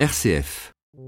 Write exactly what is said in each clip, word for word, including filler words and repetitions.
R C F.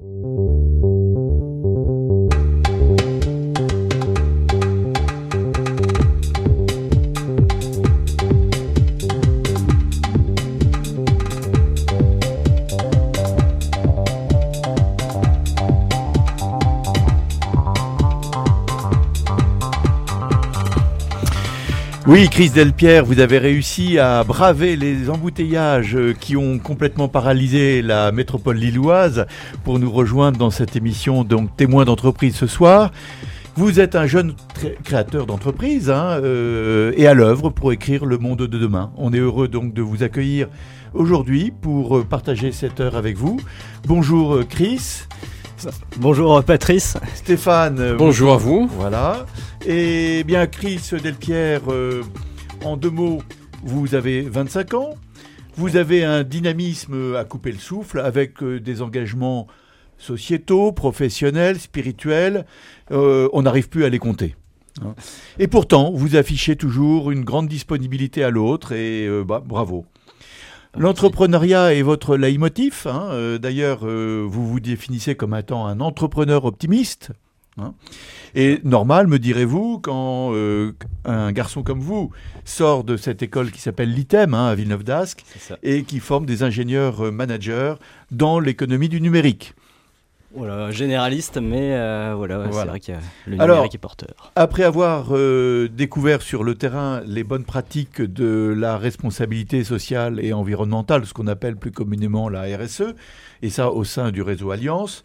Oui, Chris Delpierre, vous avez réussi à braver les embouteillages qui ont complètement paralysé la métropole lilloise pour nous rejoindre dans cette émission, donc Témoins d'entreprise ce soir. Vous êtes un jeune tré- créateur d'entreprise hein, euh, et à l'œuvre pour écrire le monde de demain. On est heureux donc de vous accueillir aujourd'hui pour partager cette heure avec vous. Bonjour Chris. Bonjour Patrice. Stéphane. Bonjour à vous. Voilà. Et bien Chris Delpierre, euh, en deux mots, vous avez vingt-cinq ans, vous avez un dynamisme à couper le souffle avec euh, des engagements sociétaux, professionnels, spirituels, euh, on n'arrive plus à les compter. Hein. Et pourtant, vous affichez toujours une grande disponibilité à l'autre et euh, bah, bravo. L'entrepreneuriat est votre leitmotiv. Hein. Euh, d'ailleurs, euh, vous vous définissez comme étant un entrepreneur optimiste. Hein. Et normal, me direz-vous, quand euh, un garçon comme vous sort de cette école qui s'appelle l'I T E M hein, à Villeneuve d'Ascq et qui forme des ingénieurs euh, managers dans l'économie du numérique. Voilà, généraliste, mais euh, voilà, voilà, c'est vrai que le Alors, numérique est porteur. Après avoir euh, découvert sur le terrain les bonnes pratiques de la responsabilité sociale et environnementale, ce qu'on appelle plus communément la R S E, et ça au sein du réseau Alliance,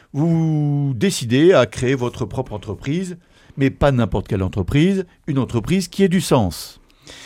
vous décidez à créer votre propre entreprise, mais pas n'importe quelle entreprise, une entreprise qui ait du sens.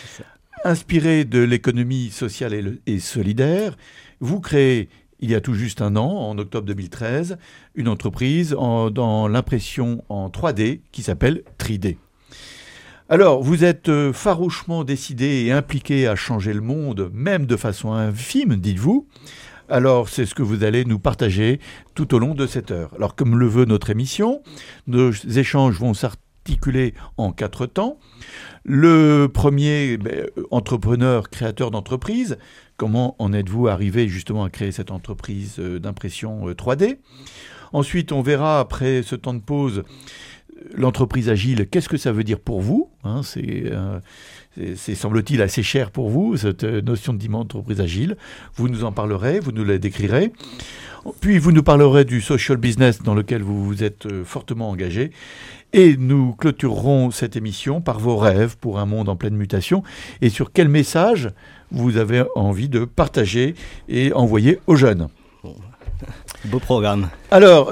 Inspiré de l'économie sociale et, le, et solidaire, vous créez, il y a tout juste un an, en octobre deux mille treize, une entreprise en, dans l'impression en trois D qui s'appelle trois D. Alors, vous êtes euh, farouchement décidé et impliqué à changer le monde, même de façon infime, dites-vous. Alors, c'est ce que vous allez nous partager tout au long de cette heure. Alors, comme le veut notre émission, nos échanges vont s'articuler en quatre temps. Le premier, ben, entrepreneur, créateur d'entreprise. Comment en êtes-vous arrivé justement à créer cette entreprise d'impression trois D ? Ensuite, on verra, après ce temps de pause, l'entreprise agile, qu'est-ce que ça veut dire pour vous ? hein, c'est, euh, c'est, c'est, semble-t-il, assez cher pour vous, cette notion d'entreprise agile. Vous nous en parlerez, vous nous la décrirez. Puis, vous nous parlerez du social business dans lequel vous vous êtes fortement engagé. Et nous clôturerons cette émission par vos rêves pour un monde en pleine mutation et sur quel message vous avez envie de partager et envoyer aux jeunes. Beau programme. Alors,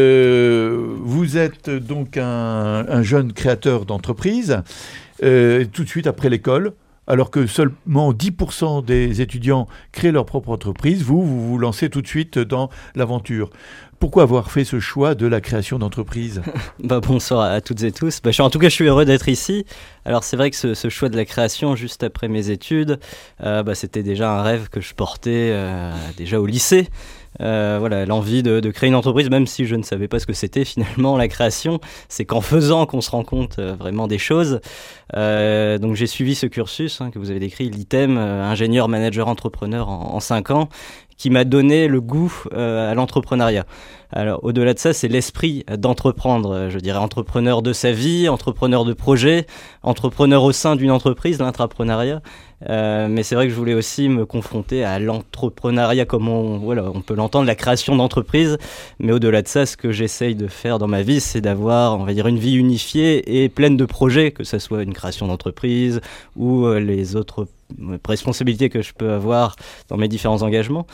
euh, vous êtes donc un, un jeune créateur d'entreprise, euh, tout de suite après l'école, alors que seulement dix pour cent des étudiants créent leur propre entreprise. Vous, vous vous lancez tout de suite dans l'aventure. Pourquoi avoir fait ce choix de la création d'entreprise ? bah, Bonsoir à toutes et tous. Bah, je suis, en tout cas, je suis heureux d'être ici. Alors, c'est vrai que ce, ce choix de la création, juste après mes études, euh, bah, c'était déjà un rêve que je portais euh, déjà au lycée. Euh, voilà, l'envie de, de créer une entreprise, même si je ne savais pas ce que c'était finalement la création, c'est qu'en faisant qu'on se rend compte euh, vraiment des choses. Euh, donc j'ai suivi ce cursus hein, que vous avez décrit, l'I T E M, euh, ingénieur, manager, entrepreneur en, en cinq ans, qui m'a donné le goût euh, à l'entrepreneuriat. Alors au-delà de ça, c'est l'esprit d'entreprendre, je dirais entrepreneur de sa vie, entrepreneur de projet, entrepreneur au sein d'une entreprise, l'intrapreneuriat. Euh, mais c'est vrai que je voulais aussi me confronter à l'entrepreneuriat comme on, voilà, on peut l'entendre, la création d'entreprise. Mais au-delà de ça, ce que j'essaye de faire dans ma vie, c'est d'avoir, on va dire, une vie unifiée et pleine de projets, que ce soit une création d'entreprise ou euh, les autres responsabilités que je peux avoir dans mes différents engagements.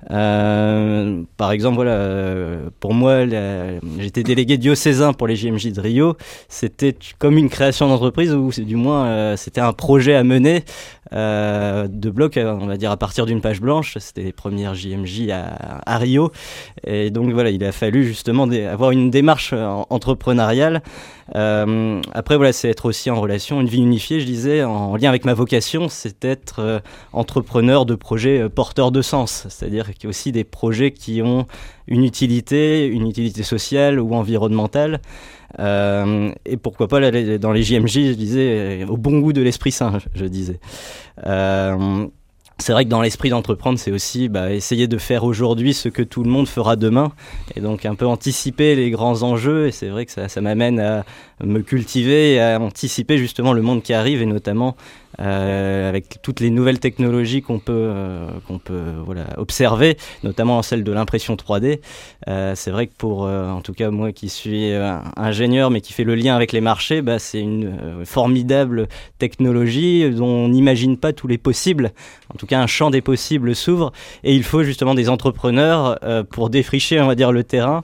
Euh, par exemple, voilà, euh, pour moi, la, j'étais délégué diocésain pour les J M J de Rio. C'était comme une création d'entreprise, ou du moins, euh, c'était un projet à mener euh, de bloc, on va dire, à partir d'une page blanche. C'était les premières J M J à, à Rio. Et donc, voilà, il a fallu justement dé- avoir une démarche en, entrepreneuriale. Euh, après, voilà, c'est être aussi en relation, une vie unifiée, je disais, en lien avec ma vocation, c'est être euh, entrepreneur de projets euh, porteurs de sens. C'est-à-dire qu'il y a aussi des projets qui ont une utilité, une utilité sociale ou environnementale. Euh, et pourquoi pas, là, dans les J M J, je disais, euh, au bon goût de l'Esprit Saint, je, je disais. Euh, c'est vrai que dans l'esprit d'entreprendre, c'est aussi bah, essayer de faire aujourd'hui ce que tout le monde fera demain, et donc un peu anticiper les grands enjeux, et c'est vrai que ça, ça m'amène à me cultiver et à anticiper justement le monde qui arrive, et notamment euh, avec toutes les nouvelles technologies qu'on peut, euh, qu'on peut voilà, observer, notamment celle de l'impression trois D. Euh, c'est vrai que pour, euh, en tout cas moi qui suis euh, ingénieur mais qui fait le lien avec les marchés, bah, c'est une euh, formidable technologie dont on n'imagine pas tous les possibles. En tout cas, un champ des possibles s'ouvre, et il faut justement des entrepreneurs euh, pour défricher, on va dire, le terrain,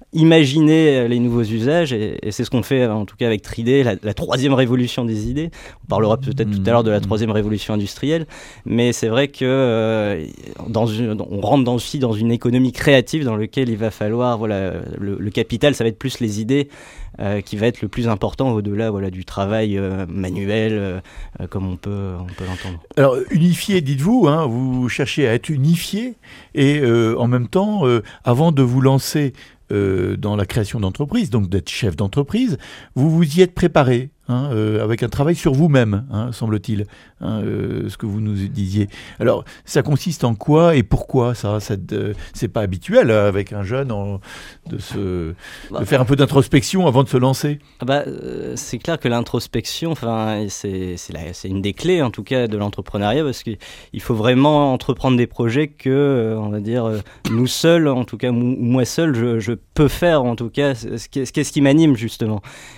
imaginer les nouveaux usages, et, et c'est ce qu'on fait en tout cas avec trois D, la, la troisième révolution des idées. On parlera peut-être tout à l'heure de la troisième révolution industrielle, mais c'est vrai que euh, dans une, on rentre dans, aussi dans une économie créative dans laquelle il va falloir, voilà, le, le capital, ça va être plus les idées euh, qui va être le plus important au-delà, voilà, du travail euh, manuel, euh, comme on peut, on peut l'entendre. Alors, unifié, dites-vous, hein, vous cherchez à être unifié, et euh, en même temps, euh, avant de vous lancer Euh, dans la création d'entreprise, donc d'être chef d'entreprise, vous vous y êtes préparé, hein, euh, avec un travail sur vous-même, hein, semble-t-il, hein, euh, ce que vous nous disiez. Alors, ça consiste en quoi et pourquoi ça, ça euh, c'est pas habituel euh, avec un jeune en, de, se, bah, de faire un peu d'introspection avant de se lancer. Bah, euh, c'est clair que l'introspection, enfin, c'est, c'est, la, c'est une des clés en tout cas de l'entrepreneuriat, parce qu'il faut vraiment entreprendre des projets que, euh, on va dire, euh, nous seuls, en tout cas, ou moi seul, je, je peux faire en tout cas, ce qu'est-ce qui m'anime justement.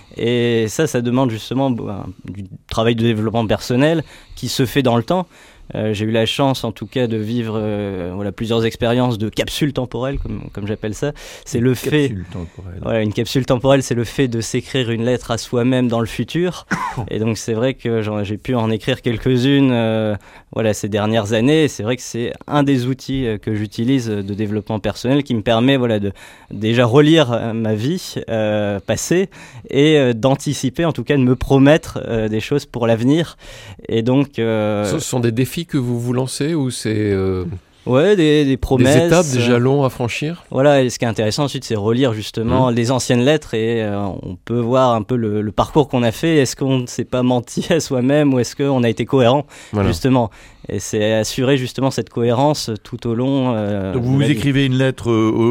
Et ça, ça demande justement bah, du travail de développement personnel qui se fait dans le temps. Euh, j'ai eu la chance en tout cas de vivre euh, voilà, plusieurs expériences de capsules temporelles, comme, comme j'appelle ça. C'est le fait, voilà, une capsule temporelle, c'est le fait de s'écrire une lettre à soi-même dans le futur. Et donc c'est vrai que genre, j'ai pu en écrire quelques-unes euh, voilà, ces dernières années. Et c'est vrai que c'est un des outils euh, que j'utilise de développement personnel qui me permet voilà, de déjà relire euh, ma vie euh, passée, et euh, d'anticiper, en tout cas de me promettre euh, des choses pour l'avenir. Et donc, euh, ce sont des défis que vous vous lancez, ou c'est euh, ouais, des, des promesses, des étapes, des jalons à franchir? Voilà, et ce qui est intéressant ensuite, c'est relire justement mmh. les anciennes lettres, et euh, on peut voir un peu le, le parcours qu'on a fait. Est-ce qu'on ne s'est pas menti à soi-même, ou est-ce qu'on a été cohérent, voilà. justement. Et c'est assurer justement cette cohérence tout au long. Euh, Donc vous vous écrivez une lettre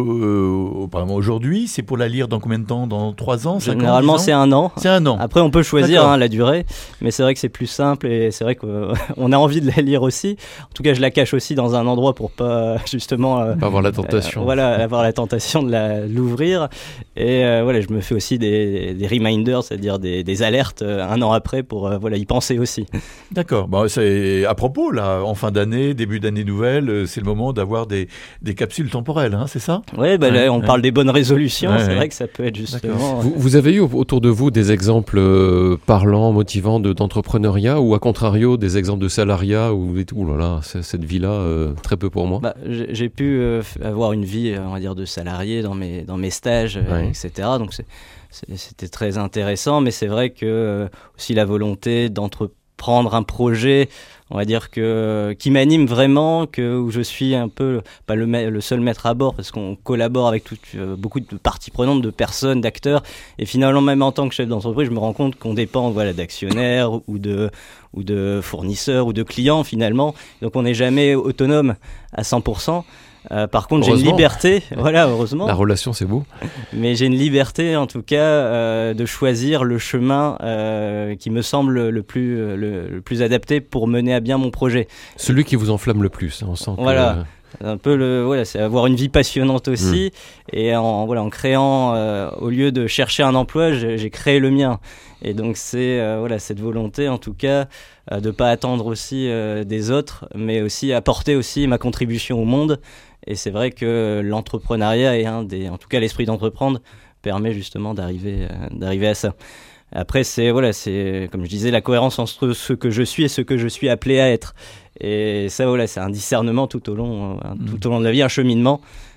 euh, euh, aujourd'hui, c'est pour la lire dans combien de temps? Dans trois ans, cinq ans? Généralement, c'est un an. C'est un an. Après, on peut choisir hein, la durée, mais c'est vrai que c'est plus simple, et c'est vrai qu'on a envie de la lire aussi. En tout cas, je la cache aussi dans un endroit pour pas justement euh, pas avoir la tentation. Euh, voilà, avoir la tentation de la, l'ouvrir. Et euh, voilà, je me fais aussi des, des reminders, c'est-à-dire des, des alertes euh, un an après pour euh, voilà y penser aussi. D'accord. Bon, c'est à propos là. En fin d'année, début d'année nouvelle, c'est le moment d'avoir des, des capsules temporelles, hein, c'est ça? Oui, bah, ouais, on ouais. parle des bonnes résolutions, ouais, c'est ouais. vrai que ça peut être justement... Vous, vous avez eu autour de vous des exemples euh, parlants, motivants de, d'entrepreneuriat, ou à contrario des exemples de salariat, où vous dites, ouh là là, cette vie-là, euh, très peu pour moi? bah, j'ai, j'ai pu euh, avoir une vie, on va dire, de salarié dans mes, dans mes stages, ouais. euh, et cetera. Donc c'est, c'est, c'était très intéressant, mais c'est vrai que euh, aussi la volonté d'entreprendre un projet, on va dire que qui m'anime vraiment, que où je suis un peu pas le, le seul maître à bord, parce qu'on collabore avec tout, euh, beaucoup de parties prenantes, de personnes, d'acteurs, et finalement même en tant que chef d'entreprise, je me rends compte qu'on dépend voilà d'actionnaires ou de ou de fournisseurs ou de clients finalement, donc on n'est jamais autonome à cent pour cent. Euh, par contre, j'ai une liberté, voilà, heureusement. La relation, c'est beau. Mais j'ai une liberté, en tout cas, euh, de choisir le chemin euh, qui me semble le plus, le, le plus adapté pour mener à bien mon projet. Celui qui vous enflamme le plus, on sent que... Voilà. Un peu le, voilà, c'est avoir une vie passionnante aussi, mmh. et en, voilà, en créant, euh, au lieu de chercher un emploi, j'ai, j'ai créé le mien. Et donc c'est euh, voilà, cette volonté, en tout cas, euh, de pas attendre aussi euh, des autres, mais aussi apporter aussi ma contribution au monde. Et c'est vrai que l'entrepreneuriat est un des, en tout cas l'esprit d'entreprendre permet justement d'arriver, euh, d'arriver à ça. Après, c'est, voilà, c'est, comme je disais, la cohérence entre ce que je suis et ce que je suis appelé à être. Et ça, voilà, c'est un discernement tout au long, euh, tout au long de la vie, un cheminement.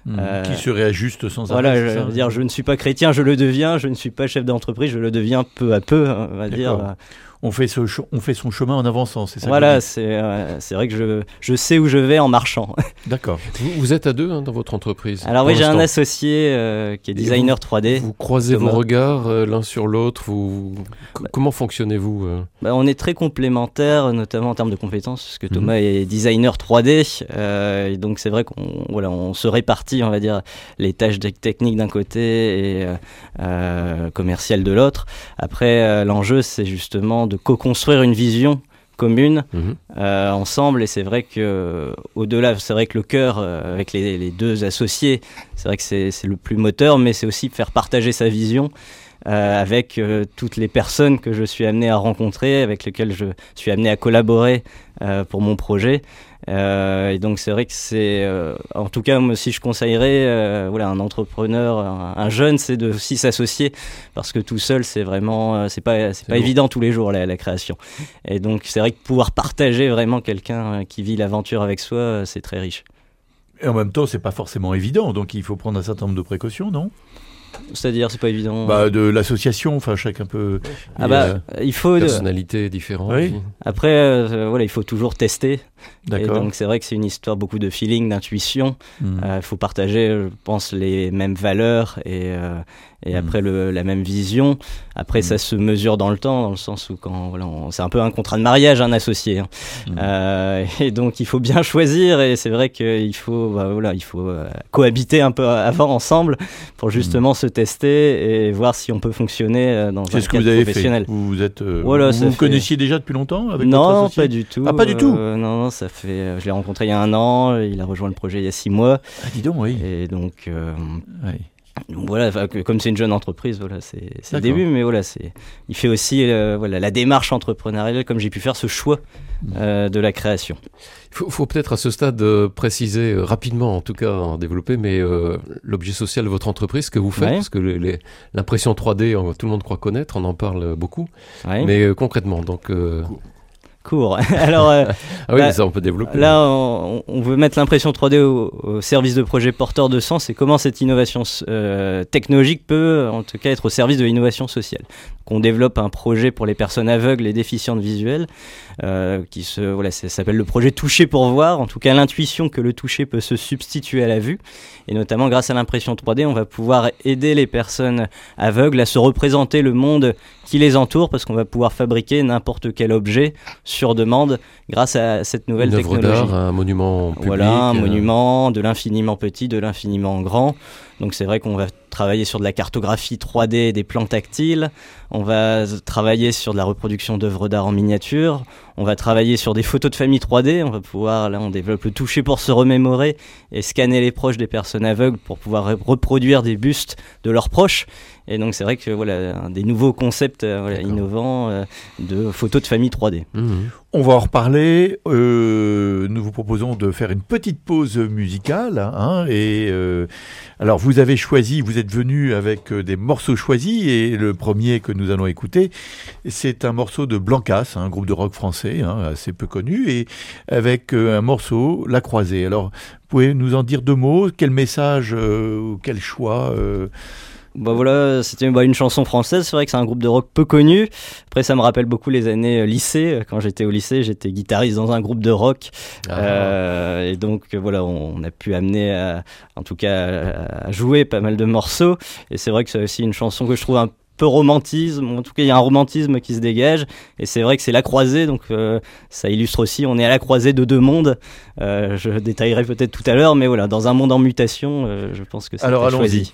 Mmh. Euh, qui se réajuste sans voilà, arrêt. Voilà, je veux dire, je ne suis pas chrétien, je le deviens. Je ne suis pas chef d'entreprise, je le deviens peu à peu, on va D'accord. dire. On fait, ce, on fait son chemin en avançant, c'est ça? Voilà, c'est euh, c'est vrai que je, je sais où je vais en marchant. D'accord. Vous, vous êtes à deux hein, dans votre entreprise? Alors oui, j'ai un associé euh, qui est designer vous, trois D. Vous croisez Thomas. vos regards euh, l'un sur l'autre. Vous, bah, comment fonctionnez-vous euh bah, On est très complémentaires, notamment en termes de compétences, parce que Thomas mmh. est designer trois D. Euh, et donc c'est vrai qu'on voilà, on se répartit, on va dire, les tâches techniques d'un côté et euh, commerciales de l'autre. Après, euh, l'enjeu, c'est justement de co-construire une vision commune mmh. euh, ensemble, et c'est vrai que au-delà, c'est vrai que le cœur euh, avec les, les deux associés, c'est vrai que c'est, c'est le plus moteur, mais c'est aussi faire partager sa vision euh, avec euh, toutes les personnes que je suis amené à rencontrer, avec lesquelles je suis amené à collaborer euh, pour mon projet. Euh, et donc c'est vrai que c'est, euh, en tout cas moi si je conseillerais, euh, voilà, un entrepreneur, un, un jeune, c'est de aussi s'associer, parce que tout seul c'est vraiment, euh, c'est pas, c'est, c'est pas bon. évident tous les jours la, la création. Et donc c'est vrai que pouvoir partager vraiment quelqu'un euh, qui vit l'aventure avec soi, euh, c'est très riche. Et en même temps c'est pas forcément évident, donc il faut prendre un certain nombre de précautions, non ? C'est-à-dire, c'est pas évident. Bah, de l'association, enfin chacun peut. Ah bah, euh, il faut. Personnalité de... différente. Oui. Après, euh, voilà, il faut toujours tester. D'accord. Et donc c'est vrai que c'est une histoire beaucoup de feeling, d'intuition. Il mmh. euh, faut partager, je pense, les mêmes valeurs et euh, et mmh. après le, la même vision. Après, mmh. ça se mesure dans le temps, dans le sens où quand voilà, on, c'est un peu un contrat de mariage, un associé. Hein. Mmh. Euh, et donc il faut bien choisir. Et c'est vrai qu'il faut, bah, voilà, il faut euh, cohabiter un peu avant ensemble pour justement mmh. se tester et voir si on peut fonctionner euh, dans c'est un ce cadre que vous avez professionnel. Fait. Vous vous êtes, euh, voilà, vous, vous fait... connaissiez déjà depuis longtemps avec non, votre associé ? pas du tout. Ah, pas du tout. Euh, non, non, ça fait. Je l'ai rencontré il y a un an. Il a rejoint le projet il y a six mois. Ah, dis donc, oui. Et donc. Euh, oui. Donc voilà, comme c'est une jeune entreprise, voilà, c'est, c'est le début, mais voilà, c'est, il fait aussi euh, voilà, la démarche entrepreneuriale, comme j'ai pu faire ce choix euh, de la création. Il faut, faut peut-être à ce stade euh, préciser euh, rapidement, en tout cas en développer, mais euh, l'objet social de votre entreprise, ce que vous faites, ouais. parce que les, les, l'impression trois D, on, tout le monde croit connaître, on en parle beaucoup, ouais. mais euh, concrètement, donc... Euh, court. Alors, euh, ah oui, bah, ça on peut développer. Là, on, on veut mettre l'impression trois D au, au service de projets porteurs de sens et comment cette innovation euh, technologique peut, en tout cas, être au service de l'innovation sociale. Donc, on développe un projet pour les personnes aveugles et déficientes visuelles, euh, qui se, voilà, ça s'appelle le projet Toucher pour voir. En tout cas, l'intuition que le toucher peut se substituer à la vue. Et notamment, grâce à l'impression trois D, on va pouvoir aider les personnes aveugles à se représenter le monde qui les entoure, parce qu'on va pouvoir fabriquer n'importe quel objet sur demande grâce à cette nouvelle Une technologie. Une œuvre d'art, un monument public. Voilà, un euh... monument de l'infiniment petit, de l'infiniment grand. Donc c'est vrai qu'on va travailler sur de la cartographie trois D des plans tactiles, on va travailler sur de la reproduction d'œuvres d'art en miniature, on va travailler sur des photos de famille trois D, on va pouvoir, là on développe le toucher pour se remémorer et scanner les proches des personnes aveugles pour pouvoir reproduire des bustes de leurs proches. Et donc c'est vrai que voilà, un des nouveaux concepts euh, voilà, innovants euh, de photos de famille trois D. Mmh. On va en reparler. Euh, nous vous proposons de faire une petite pause musicale. Hein, et euh, alors vous avez choisi, vous êtes venu avec des morceaux choisis, et le premier que nous allons écouter, c'est un morceau de Blancas, un groupe de rock français hein, assez peu connu, et avec euh, un morceau La Croisée. Alors vous pouvez nous en dire deux mots? Quel message, euh, quel choix euh, Bah voilà, c'était bah, une chanson française, c'est vrai que c'est un groupe de rock peu connu. Après ça me rappelle beaucoup les années euh, lycée, quand j'étais au lycée, j'étais guitariste dans un groupe de rock. Ah. Euh, et donc voilà, on, on a pu amener à, en tout cas à jouer pas mal de morceaux. Et c'est vrai que c'est aussi une chanson que je trouve un peu romantisme, en tout cas il y a un romantisme qui se dégage, et c'est vrai que c'est la croisée, donc euh, ça illustre aussi, on est à la croisée de deux mondes, euh, je détaillerai peut-être tout à l'heure, mais voilà, dans un monde en mutation, euh, je pense que c'est Alors choisi.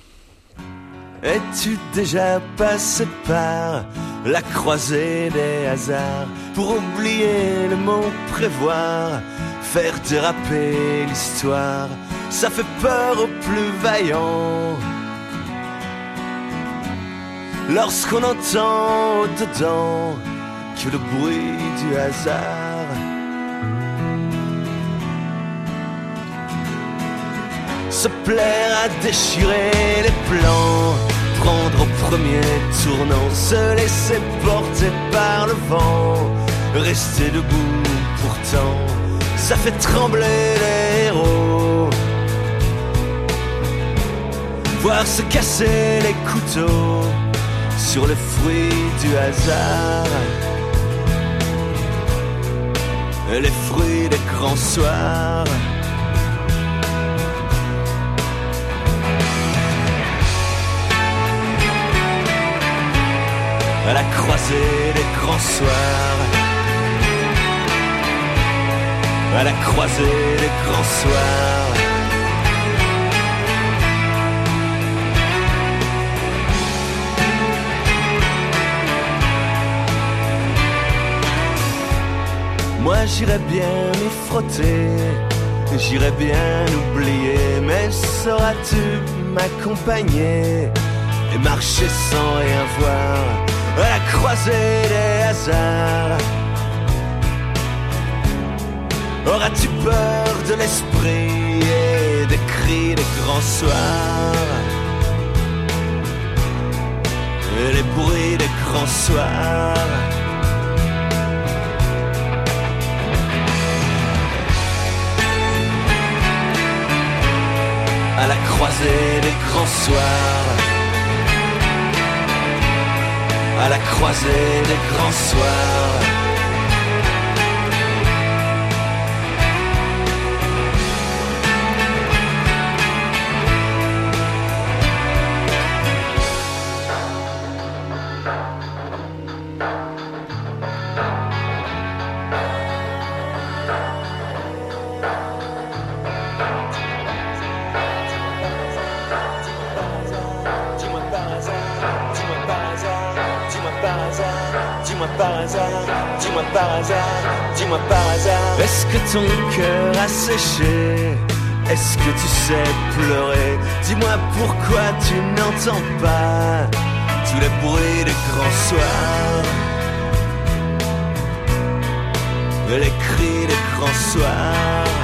Es-tu déjà passé par la croisée des hasards pour oublier le mot prévoir, faire déraper l'histoire, ça fait peur aux plus vaillants. Lorsqu'on entend au-dedans que le bruit du hasard, se plaire à déchirer les plans, prendre au premier tournant, se laisser porter par le vent, rester debout pourtant, ça fait trembler les héros. voir se casser les couteaux sur le fruit du hasard, les fruits des grands soirs. À la croisée des grands soirs, à la croisée des grands soirs. Moi j'irais bien m'y frotter, j'irais bien oublier, mais sauras-tu m'accompagner et marcher sans rien voir à la croisée des hasards? Auras-tu peur de l'esprit et des cris des grands soirs et les bruits des grands soirs? À la croisée des grands soirs, à la croisée des grands soirs. Dis-moi par hasard, dis-moi par hasard, est-ce que ton cœur a séché? Est-ce que tu sais pleurer? Dis-moi pourquoi tu n'entends pas tous les bruits des grands soirs, les cris des grands soirs.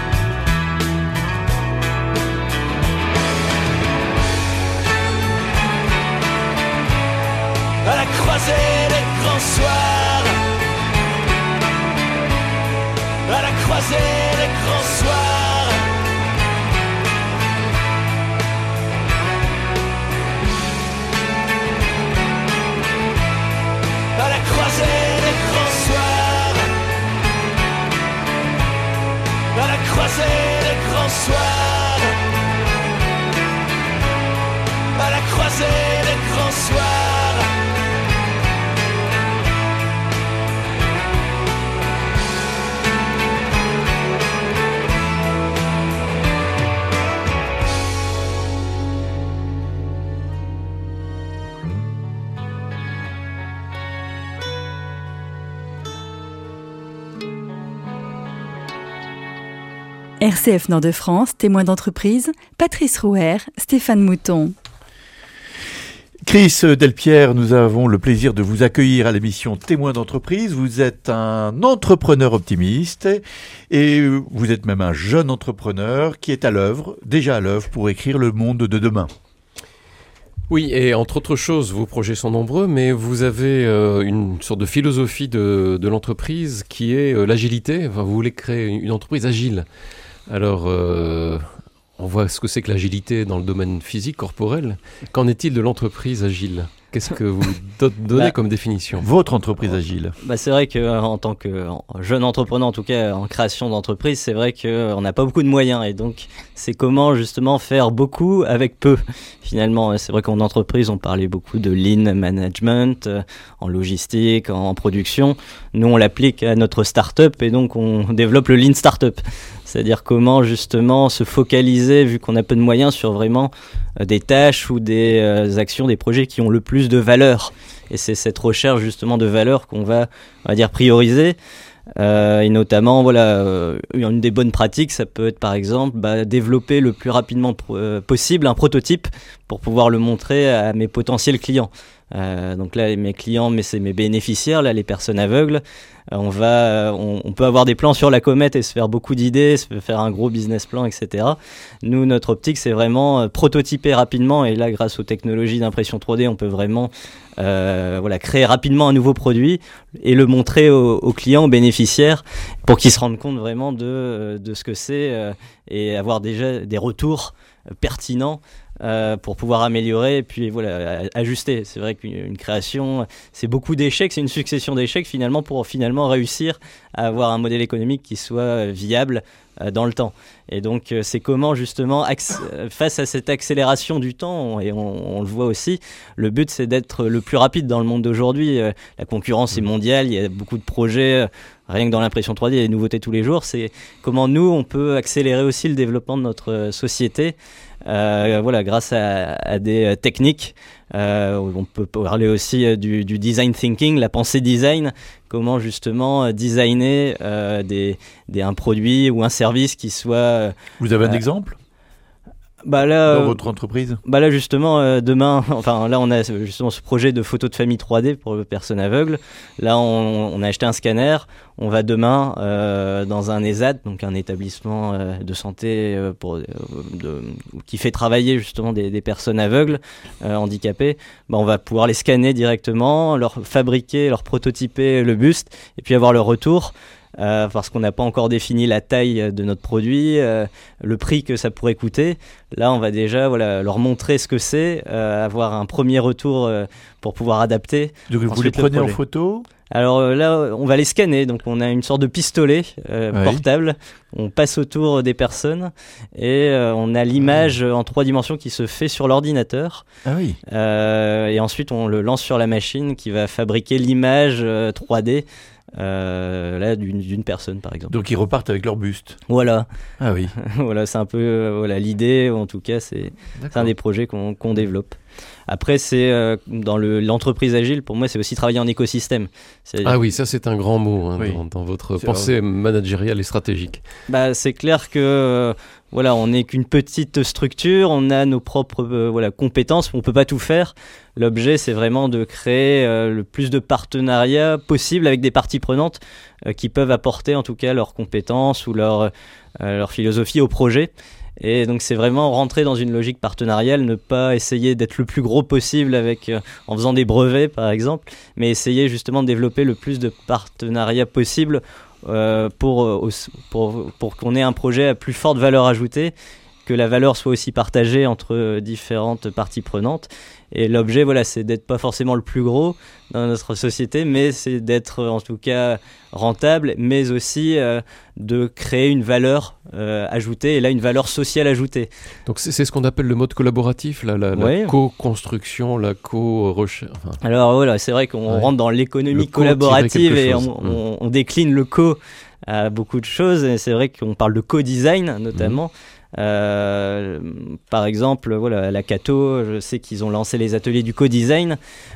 À la croisée des grands soirs, à la croisée des grands soirs. À la croisée des grands soirs, à la croisée des grands soirs, à la croisée des grands soirs. R C F Nord-de-France, témoin d'entreprise, Patrice Rouher, Stéphane Mouton. Chris Delpierre, nous avons le plaisir de vous accueillir à l'émission Témoin d'entreprise. Vous êtes un entrepreneur optimiste et vous êtes même un jeune entrepreneur qui est à l'œuvre, déjà à l'œuvre pour écrire le monde de demain. Oui, et entre autres choses, vos projets sont nombreux, mais vous avez euh, une sorte de philosophie de, de l'entreprise qui est euh, l'agilité. Enfin, vous voulez créer une entreprise agile. Alors, euh, on voit ce que c'est que l'agilité dans le domaine physique, corporel. Qu'en est-il de l'entreprise agile ? Qu'est-ce que vous do- donnez bah, comme définition ? Votre entreprise agile. Bah c'est vrai qu'en tant que jeune entrepreneur, en tout cas en création d'entreprise, c'est vrai qu'on n'a pas beaucoup de moyens. Et donc, c'est comment justement faire beaucoup avec peu. Finalement, c'est vrai qu'en entreprise, on parlait beaucoup de lean management, euh, en logistique, en, en production. Nous, on l'applique à notre start-up et donc on développe le lean start-up. C'est-à-dire comment justement se focaliser, vu qu'on a peu de moyens, sur vraiment euh, des tâches ou des euh, actions, des projets qui ont le plus de valeur. Et c'est cette recherche justement de valeur qu'on va, on va dire, prioriser. Euh, et notamment, voilà, euh, une des bonnes pratiques, ça peut être par exemple bah, développer le plus rapidement pro- euh, possible un prototype pour pouvoir le montrer à mes potentiels clients. Euh, donc là, mes clients, mais c'est mes bénéficiaires, là, les personnes aveugles. Euh, on va, on, on peut avoir des plans sur la comète et se faire beaucoup d'idées, se faire un gros business plan, et cetera. Nous, notre optique, c'est vraiment euh, prototyper rapidement. Et là, grâce aux technologies d'impression trois D, on peut vraiment, euh, voilà, créer rapidement un nouveau produit et le montrer aux, aux clients, aux bénéficiaires, pour qu'ils se rendent compte vraiment de, de ce que c'est euh, et avoir déjà des retours pertinents euh, pour pouvoir améliorer et puis voilà, ajuster. C'est vrai qu'une une création, c'est beaucoup d'échecs, c'est une succession d'échecs finalement pour finalement réussir à avoir un modèle économique qui soit viable euh, dans le temps. Et donc euh, c'est comment justement, acc- face à cette accélération du temps, et on, on le voit aussi, le but c'est d'être le plus rapide dans le monde d'aujourd'hui. Euh, la concurrence est mondiale, il y a beaucoup de projets, euh, rien que dans l'impression trois D, il y a des nouveautés tous les jours. C'est comment nous, on peut accélérer aussi le développement de notre euh, société, euh, voilà, grâce à, à des euh, techniques. Euh, on peut parler aussi euh, du, du design thinking, la pensée design, comment justement euh, designer euh, des, des, un produit ou un service qui soit... Euh, Vous avez un euh, exemple bah là, dans votre entreprise? Bah là justement euh, demain, enfin là on a justement ce projet de photo de famille trois D pour les personnes aveugles. Là on, on a acheté un scanner. On va demain euh, dans un ESAT, donc un établissement euh, de santé euh, pour, euh, de, qui fait travailler justement des, des personnes aveugles, euh, handicapées. Bah, on va pouvoir les scanner directement, leur fabriquer, leur prototyper le buste et puis avoir le retour. Euh, parce qu'on n'a pas encore défini la taille de notre produit, euh, le prix que ça pourrait coûter. Là, on va déjà voilà, leur montrer ce que c'est, euh, avoir un premier retour euh, pour pouvoir adapter. Donc vous les prenez en photo ? Alors euh, là, on va les scanner. Donc on a une sorte de pistolet euh, ouais. portable. On passe autour des personnes et euh, on a l'image en trois dimensions qui se fait sur l'ordinateur. Ah oui. Euh, et ensuite, on le lance sur la machine qui va fabriquer l'image euh, trois D. Euh, là d'une, d'une personne par exemple. Donc ils repartent avec leur buste. Voilà. Ah oui. Voilà, c'est un peu euh, voilà, l'idée, ou en tout cas c'est, c'est un des projets qu'on, qu'on développe. Après c'est euh, dans le, l'entreprise agile, pour moi c'est aussi travailler en écosystème. C'est... Ah oui, ça c'est un grand mot hein, oui. dans, dans votre c'est pensée vrai. managériale et stratégique. Bah, c'est clair que euh, voilà, on n'est qu'une petite structure, on a nos propres euh, voilà, compétences, on peut pas tout faire. L'objet, c'est vraiment de créer euh, le plus de partenariats possible avec des parties prenantes euh, qui peuvent apporter en tout cas leurs compétences ou leur, euh, leur philosophie au projet. Et donc c'est vraiment rentrer dans une logique partenariale, ne pas essayer d'être le plus gros possible avec, euh, en faisant des brevets par exemple, mais essayer justement de développer le plus de partenariats possible euh, pour, euh, pour, pour qu'on ait un projet à plus forte valeur ajoutée, que la valeur soit aussi partagée entre différentes parties prenantes. Et l'objet, voilà, c'est d'être pas forcément le plus gros dans notre société, mais c'est d'être en tout cas rentable, mais aussi euh, de créer une valeur euh, ajoutée, et là une valeur sociale ajoutée. Donc c'est, c'est ce qu'on appelle le mode collaboratif, la, la, ouais. la co-construction, la co-recherche. Enfin... Alors voilà, c'est vrai qu'on ouais. rentre dans l'économie le collaborative et on, on, on décline le co à beaucoup de choses. Et c'est vrai qu'on parle de co-design notamment. Mmh. Euh, par exemple, voilà, la Cato, je sais qu'ils ont lancé les ateliers du co-design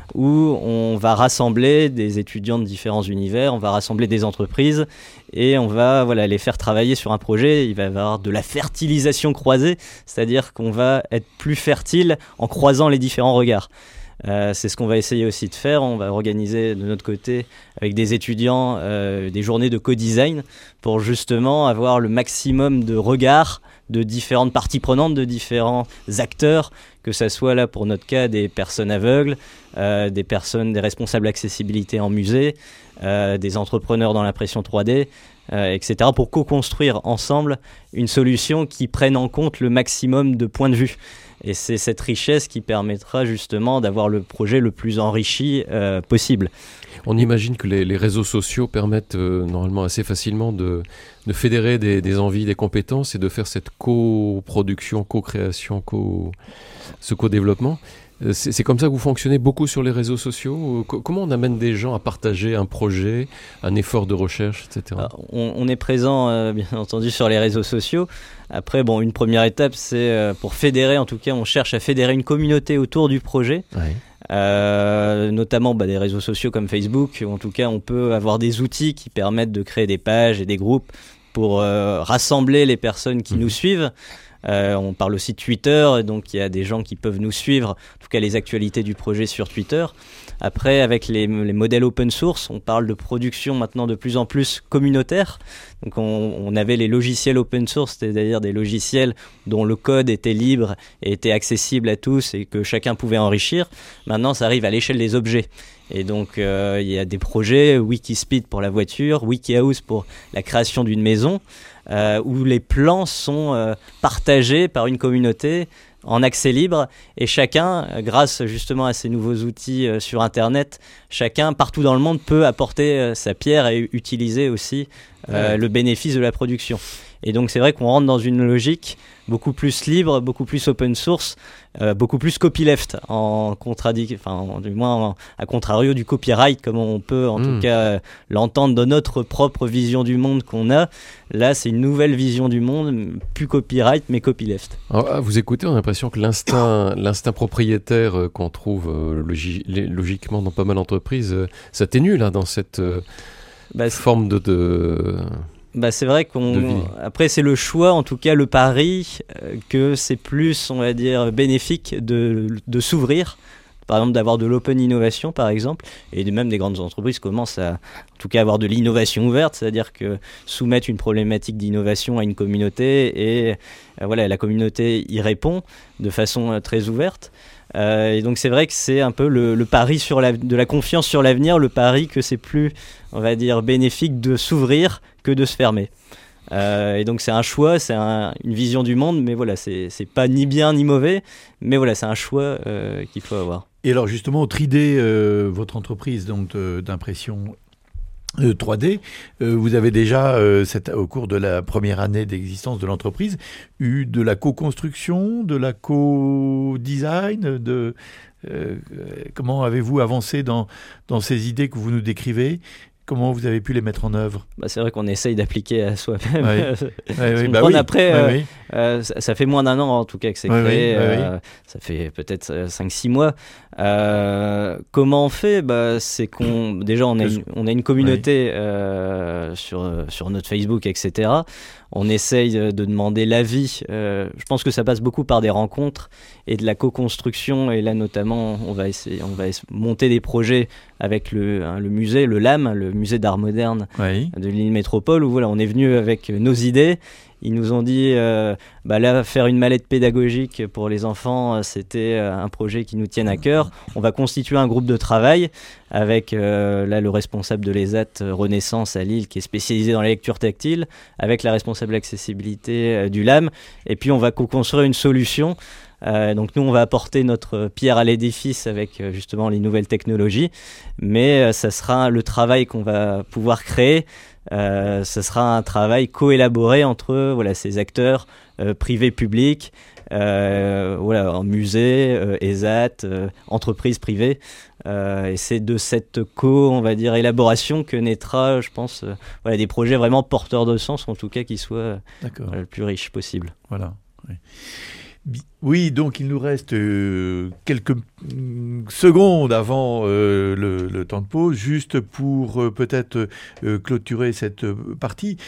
où on va rassembler des étudiants de différents univers, on va rassembler des entreprises et on va voilà, les faire travailler sur un projet. Il va y avoir de la fertilisation croisée, c'est-à-dire qu'on va être plus fertile en croisant les différents regards. Euh, c'est ce qu'on va essayer aussi de faire. On va organiser de notre côté avec des étudiants euh, des journées de co-design pour justement avoir le maximum de regards de différentes parties prenantes, de différents acteurs, que ce soit là pour notre cas des personnes aveugles, euh, des personnes, des responsables accessibilité en musée, euh, des entrepreneurs dans l'impression trois D, euh, et cetera, pour co-construire ensemble une solution qui prenne en compte le maximum de points de vue. Et c'est cette richesse qui permettra justement d'avoir le projet le plus enrichi euh, possible. On imagine que les, les réseaux sociaux permettent euh, normalement assez facilement de, de fédérer des, des envies, des compétences et de faire cette coproduction, co-création, co, ce co-développement. Euh, c'est, c'est comme ça que vous fonctionnez beaucoup sur les réseaux sociaux. Co- Comment on amène des gens à partager un projet, un effort de recherche, et cetera. Alors, on, on est présent, euh, bien entendu, sur les réseaux sociaux. Après, bon, une première étape, c'est euh, pour fédérer, en tout cas, on cherche à fédérer une communauté autour du projet. Ouais. Euh, notamment bah, des réseaux sociaux comme Facebook, où en tout cas on peut avoir des outils qui permettent de créer des pages et des groupes pour euh, rassembler les personnes qui mmh. nous suivent. Euh, on parle aussi de Twitter, donc il y a des gens qui peuvent nous suivre, en tout cas les actualités du projet sur Twitter. Après, avec les, les modèles open source, on parle de production maintenant de plus en plus communautaire. Donc on, on avait les logiciels open source, c'est-à-dire des logiciels dont le code était libre et était accessible à tous et que chacun pouvait enrichir. Maintenant, ça arrive à l'échelle des objets. Et donc, euh, il y a des projets, Wikispeed pour la voiture, WikiHouse pour la création d'une maison, euh, où les plans sont euh, partagés par une communauté en accès libre, et chacun, grâce justement à ces nouveaux outils euh, sur Internet, chacun partout dans le monde peut apporter euh, sa pierre et utiliser aussi euh, ouais. le bénéfice de la production. Et donc c'est vrai qu'on rentre dans une logique beaucoup plus libre, beaucoup plus open source, euh, beaucoup plus copyleft, en contradiction, enfin du moins en, à contrario du copyright, comme on peut en mmh. tout cas euh, l'entendre dans notre propre vision du monde qu'on a. Là, c'est une nouvelle vision du monde, plus copyright mais copyleft. Alors, à vous écouter, on a l'impression que l'instinct, l'instinct propriétaire euh, qu'on trouve euh, logi- logiquement dans pas mal d'entreprises euh, s'atténue là dans cette euh, bah, forme de, de... Bah c'est vrai qu'on après c'est le choix, en tout cas le pari euh, que c'est plus, on va dire, bénéfique de de s'ouvrir, par exemple d'avoir de l'open innovation par exemple, et de, même des grandes entreprises commencent à en tout cas avoir de l'innovation ouverte, c'est-à-dire que soumettre une problématique d'innovation à une communauté et euh, voilà, la communauté y répond de façon euh, très ouverte. Euh, et donc c'est vrai que c'est un peu le, le pari sur la, de la confiance sur l'avenir, le pari que c'est plus, on va dire, bénéfique de s'ouvrir que de se fermer. Euh, et donc c'est un choix, c'est un, une vision du monde, mais voilà, c'est, c'est pas ni bien ni mauvais, mais voilà, c'est un choix euh, qu'il faut avoir. Et alors justement, trois D, euh, votre entreprise donc, euh, d'impression Euh, trois D, euh, vous avez déjà, euh, cette, au cours de la première année d'existence de l'entreprise, eu de la co-construction, de la co-design, de, euh, comment avez-vous avancé dans, dans ces idées que vous nous décrivez ? Comment vous avez pu les mettre en œuvre ? Bah c'est vrai qu'on essaye d'appliquer à soi-même. Oui. oui, oui, bah oui. Après, oui, euh, oui. Euh, ça, ça fait moins d'un an en tout cas que c'est oui, créé. oui, euh, oui. Ça fait peut-être cinq six mois. Euh, comment on fait ? Bah, c'est qu'on déjà on a une, on a une communauté oui. euh, sur sur notre Facebook, et cetera. On essaye de demander l'avis. Euh, je pense que ça passe beaucoup par des rencontres et de la co-construction. Et là, notamment, on va essayer, on va monter des projets avec le, hein, le musée, le L A M, le musée d'art moderne oui. de Lille Métropole, où voilà, on est venu avec nos idées. Ils nous ont dit, euh, bah là, faire une mallette pédagogique pour les enfants, c'était un projet qui nous tienne à cœur. On va constituer un groupe de travail avec euh, là le responsable de l'E S A T Renaissance à Lille, qui est spécialisé dans la lecture tactile, avec la responsable accessibilité euh, du L A M. Et puis, on va co-construire une solution. Euh, donc nous on va apporter notre pierre à l'édifice avec euh, justement les nouvelles technologies, mais euh, ça sera le travail qu'on va pouvoir créer, euh, ce sera un travail co-élaboré entre voilà, ces acteurs euh, privés publics, euh, voilà, en musée, euh, E S A T, euh, entreprises privées, euh, et c'est de cette co, on va dire, élaboration que naîtra, je pense, euh, voilà, des projets vraiment porteurs de sens, en tout cas qui soient euh, voilà, le plus riche possible. Voilà. Oui. Oui, donc il nous reste euh, quelques secondes avant euh, le, le temps de pause, juste pour euh, peut-être euh, clôturer cette partie.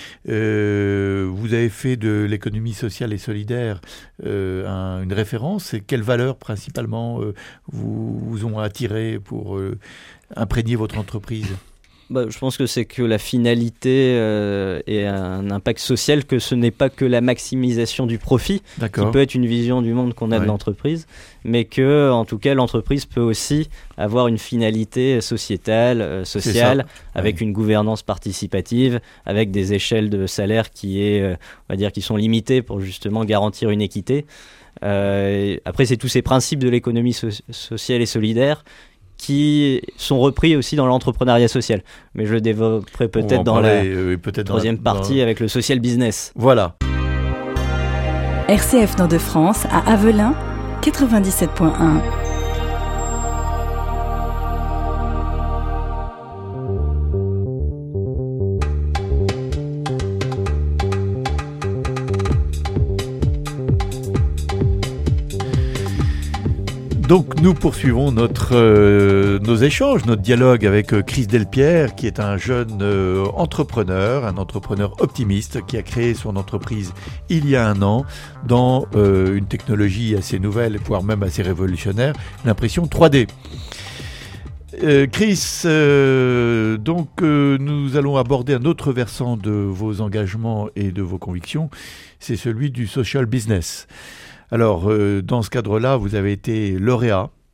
Euh, vous avez fait de l'économie sociale et solidaire euh, un, une référence. Et quelles valeurs principalement euh, vous, vous ont attiré pour euh, imprégner votre entreprise ? Bah, je pense que c'est que la finalité euh, et un impact social, que ce n'est pas que la maximisation du profit, D'accord. qui peut être une vision du monde qu'on a ouais. de l'entreprise, mais que, en tout cas, l'entreprise peut aussi avoir une finalité sociétale, euh, sociale, avec ouais. une gouvernance participative, avec des échelles de salaire qui est, euh, on va dire, qui sont limitées pour justement garantir une équité. Euh, après, c'est tous ces principes de l'économie so- sociale et solidaire qui sont repris aussi dans l'entrepreneuriat social. Mais je le développerai peut-être dans parler, la euh, peut-être troisième dans la, partie dans... avec le social business. Voilà. R C F Nord de France à Avelin, quatre-vingt-dix-sept point un. Donc nous poursuivons notre, euh, nos échanges, notre dialogue avec euh, Chris Delpierre, qui est un jeune euh, entrepreneur, un entrepreneur optimiste qui a créé son entreprise il y a un an dans euh, une technologie assez nouvelle, voire même assez révolutionnaire, l'impression trois D. Euh, Chris, euh, donc euh, nous allons aborder un autre versant de vos engagements et de vos convictions, c'est celui du social business. Alors, euh, dans ce cadre-là, vous avez été lauréat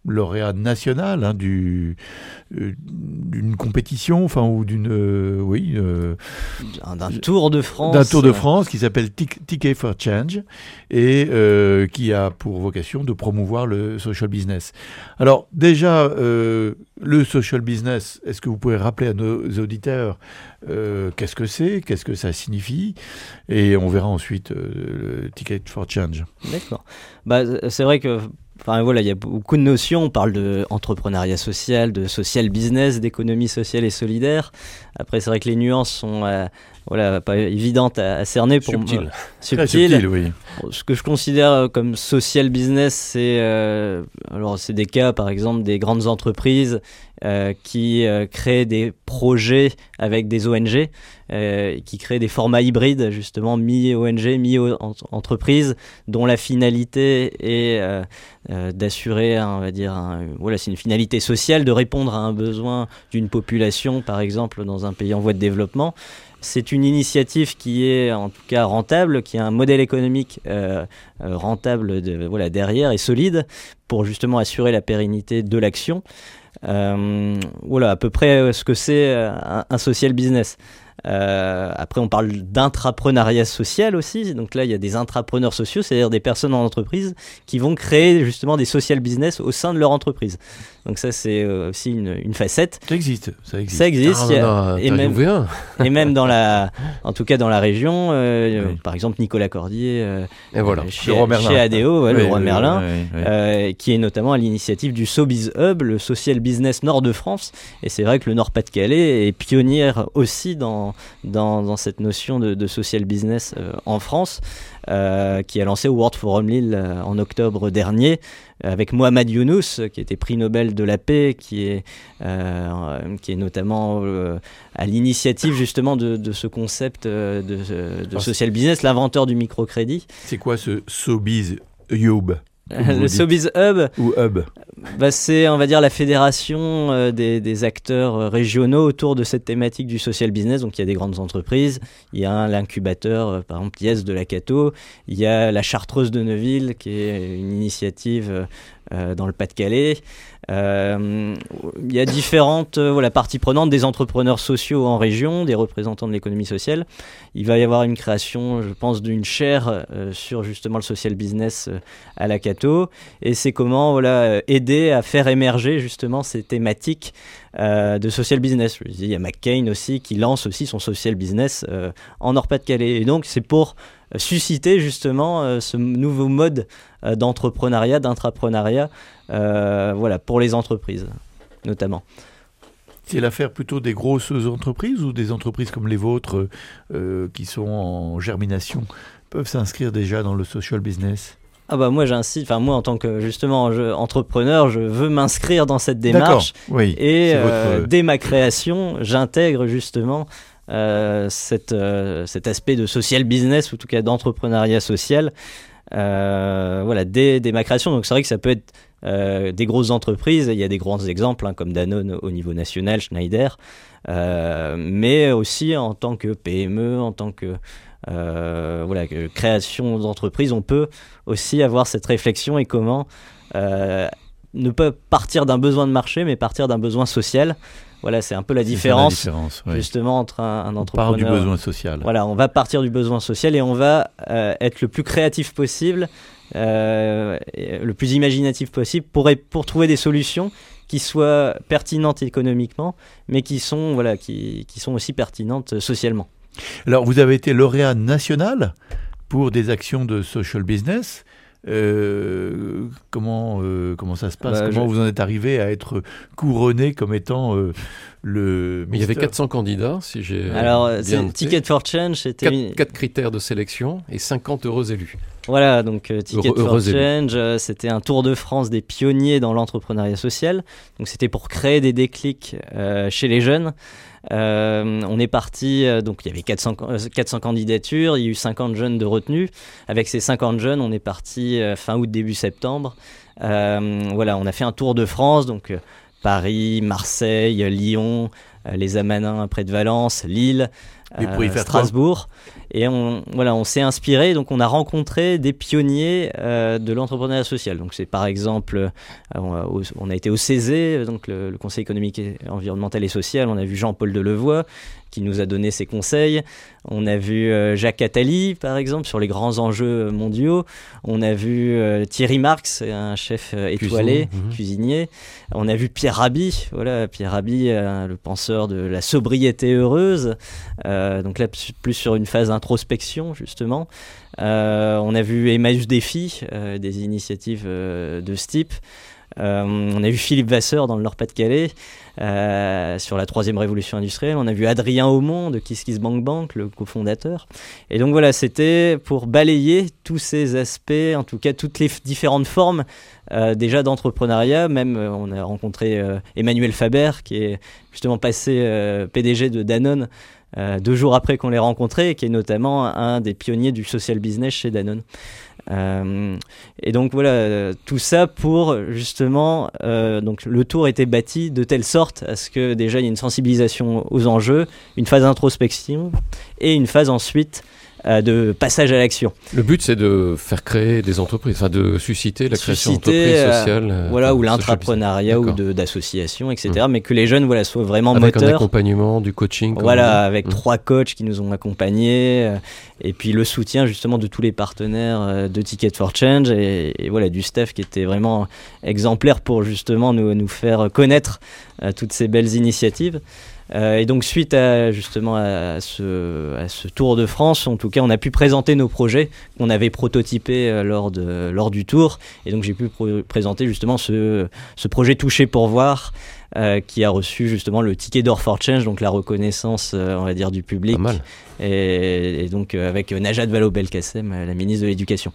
lauréat national hein, du, euh, d'une compétition, enfin ou d'une, euh, oui, euh, d'un, d'un Tour de France, d'un Tour de France qui s'appelle Ticket for Change et euh, qui a pour vocation de promouvoir le social business. Alors déjà, euh, le social business, est-ce que vous pouvez rappeler à nos auditeurs euh, qu'est-ce que c'est, qu'est-ce que ça signifie, et on verra ensuite euh, le Ticket for Change. D'accord. Bah, c'est vrai que Enfin voilà, il y a beaucoup de notions. On parle de entrepreneuriat social, de social business, d'économie sociale et solidaire. Après, c'est vrai que les nuances sont euh, voilà, pas évidentes à, à cerner. Pour subtil. Euh, subtil. subtil, oui. Ce que je considère comme social business, c'est euh, alors c'est des cas, par exemple, des grandes entreprises euh, qui euh, créent des projets avec des O N G, euh, qui créent des formats hybrides, justement mi-O N G, mi-entreprise, dont la finalité est euh, euh, d'assurer, on va dire, un, voilà, c'est une finalité sociale, de répondre à un besoin d'une population, par exemple, dans un pays en voie de développement. C'est une initiative qui est en tout cas rentable, qui a un modèle économique euh, euh, rentable de, voilà, derrière et solide pour justement assurer la pérennité de l'action. Euh, voilà à peu près ce que c'est un, un social business. Euh, après, on parle d'intrapreneuriat social aussi. Donc là, il y a des intrapreneurs sociaux, c'est-à-dire des personnes en entreprise qui vont créer justement des social business au sein de leur entreprise. Donc ça, c'est aussi une, une facette. Ça existe, ça existe. Ça existe. Ah, non, non, et, même, un. et même dans la, en tout cas dans la région, euh, oui. par exemple Nicolas Cordier, euh, et voilà. chez, chez A D O, ouais, oui, le roi oui, Merlin, oui, oui, oui. Euh, qui est notamment à l'initiative du SoBiz Hub, le social business nord de France. Et c'est vrai que le Nord-Pas-de-Calais est pionnière aussi dans dans, dans cette notion de, de social business euh, en France. Euh, qui a lancé au World Forum Lille euh, en octobre dernier, avec Mohamed Younous, qui était prix Nobel de la paix, qui est, euh, qui est notamment euh, à l'initiative justement de, de ce concept euh, de, de social business, l'inventeur du microcrédit. C'est quoi ce SoBiz Hub? Le SoBiz Hub, ou Hub bah c'est, on va dire, la fédération euh, des, des acteurs régionaux autour de cette thématique du social business. Donc il y a des grandes entreprises, il y a l'incubateur, euh, par exemple, Yes de la Cato, il y a la Chartreuse de Neuville, qui est une initiative euh, dans le Pas-de-Calais. Euh, il y a différentes euh, voilà, parties prenantes, des entrepreneurs sociaux en région, des représentants de l'économie sociale. Il va y avoir une création, je pense, d'une chaire euh, sur justement le social business euh, à la Cato, et c'est comment voilà, aider à faire émerger justement ces thématiques euh, de social business. Je dis, il y a McCain aussi qui lance aussi son social business euh, en Nord-Pas-de-Calais, et donc c'est pour susciter justement euh, ce nouveau mode euh, d'entrepreneuriat, d'intrapreneuriat, euh, voilà, pour les entreprises notamment. C'est l'affaire plutôt des grosses entreprises ou des entreprises comme les vôtres euh, qui sont en germination peuvent s'inscrire déjà dans le social business? Ah bah moi j'insiste, enfin moi en tant que justement je, entrepreneur, je veux m'inscrire dans cette démarche. D'accord, oui, et c'est euh, votre... dès ma création, j'intègre justement Euh, cet, euh, cet aspect de social business, ou en tout cas d'entrepreneuriat social, euh, voilà, dès, dès ma création. Donc c'est vrai que ça peut être euh, des grosses entreprises, il y a des grands exemples hein, comme Danone au niveau national, Schneider, euh, mais aussi en tant que P M E, en tant que euh, voilà, que création d'entreprise, on peut aussi avoir cette réflexion et comment euh, ne pas partir d'un besoin de marché, mais partir d'un besoin social. Voilà, c'est un peu la différence, c'est la différence oui. justement, entre un, un entrepreneur... On part du besoin social. Voilà, on va partir du besoin social et on va euh, être le plus créatif possible, euh, le plus imaginatif possible pour, pour trouver des solutions qui soient pertinentes économiquement, mais qui sont, voilà, qui, qui sont aussi pertinentes socialement. Alors, vous avez été lauréat national pour des actions de social business. Euh, comment, euh, comment ça se passe bah, Comment je... vous en êtes arrivé à être couronné comme étant euh, le... Mais il y avait quatre cents candidats, si j'ai Alors, bien noté. Ticket for Change, c'était... Quatre, quatre critères de sélection et cinquante heureux élus. Voilà, donc euh, Ticket Heureux, for Change, euh, c'était un tour de France des pionniers dans l'entrepreneuriat social. Donc c'était pour créer des déclics euh, chez les jeunes. Euh, on est parti, euh, donc il y avait quatre cents, euh, quatre cents candidatures, il y a eu cinquante jeunes de retenue. Avec ces cinquante jeunes, on est parti euh, fin août, début septembre. Euh, voilà, on a fait un tour de France, donc euh, Paris, Marseille, Lyon, euh, les Amanins près de Valence, Lille. Et pour y faire Strasbourg. Et on, voilà, on s'est inspiré, donc on a rencontré des pionniers euh, de l'entrepreneuriat social. Donc c'est par exemple, euh, on, on a été au C E S E, donc le, le Conseil économique, et environnemental et social. On a vu Jean-Paul Delevoye qui nous a donné ses conseils. On a vu euh, Jacques Attali, par exemple, sur les grands enjeux mondiaux. On a vu euh, Thierry Marx, un chef euh, étoilé, Cuisine, mmh. cuisinier. On a vu Pierre Rabhi, voilà, Pierre Rabhi, euh, le penseur de la sobriété heureuse. Euh, donc là, plus sur une phase d'introspection, justement. Euh, on a vu Emmaüs Défi, euh, des initiatives euh, de ce type. Euh, on a vu Philippe Vasseur dans le Nord-Pas-de-Calais euh, sur la troisième révolution industrielle. On a vu Adrien Aumont de KissKissBankBank, le cofondateur. Et donc voilà, c'était pour balayer tous ces aspects, en tout cas toutes les f- différentes formes euh, déjà d'entrepreneuriat. Même euh, on a rencontré euh, Emmanuel Faber qui est justement passé euh, P D G de Danone euh, deux jours après qu'on l'ait rencontré, et qui est notamment un des pionniers du social business chez Danone. Euh, et donc voilà, euh, tout ça pour justement, euh, donc le tour était bâti de telle sorte à ce que déjà il y ait une sensibilisation aux enjeux, une phase d'introspection et une phase ensuite euh, de passage à l'action. Le but, c'est de faire créer des entreprises, enfin de susciter la création susciter, d'entreprises sociales, euh, voilà, euh, ou l'intrapreneuriat ou de, d'associations, et cetera. Mmh. Mais que les jeunes, voilà, soient vraiment avec moteurs. Avec un accompagnement, du coaching. Voilà, avec mmh. trois coachs qui nous ont accompagnés, euh, et puis le soutien justement de tous les partenaires euh, de Ticket for Change, et, et voilà, du staff qui était vraiment exemplaire pour justement nous, nous faire connaître euh, toutes ces belles initiatives. Euh, et donc suite à justement à ce, à ce Tour de France, en tout cas on a pu présenter nos projets qu'on avait prototypés euh, lors, de, lors du Tour, et donc j'ai pu pro- présenter justement ce, ce projet Toucher pour voir euh, qui a reçu justement le ticket d'or for change, donc la reconnaissance euh, on va dire du public. Pas mal. Et, et donc euh, avec Najat Vallaud-Belkacem, la ministre de l'Éducation.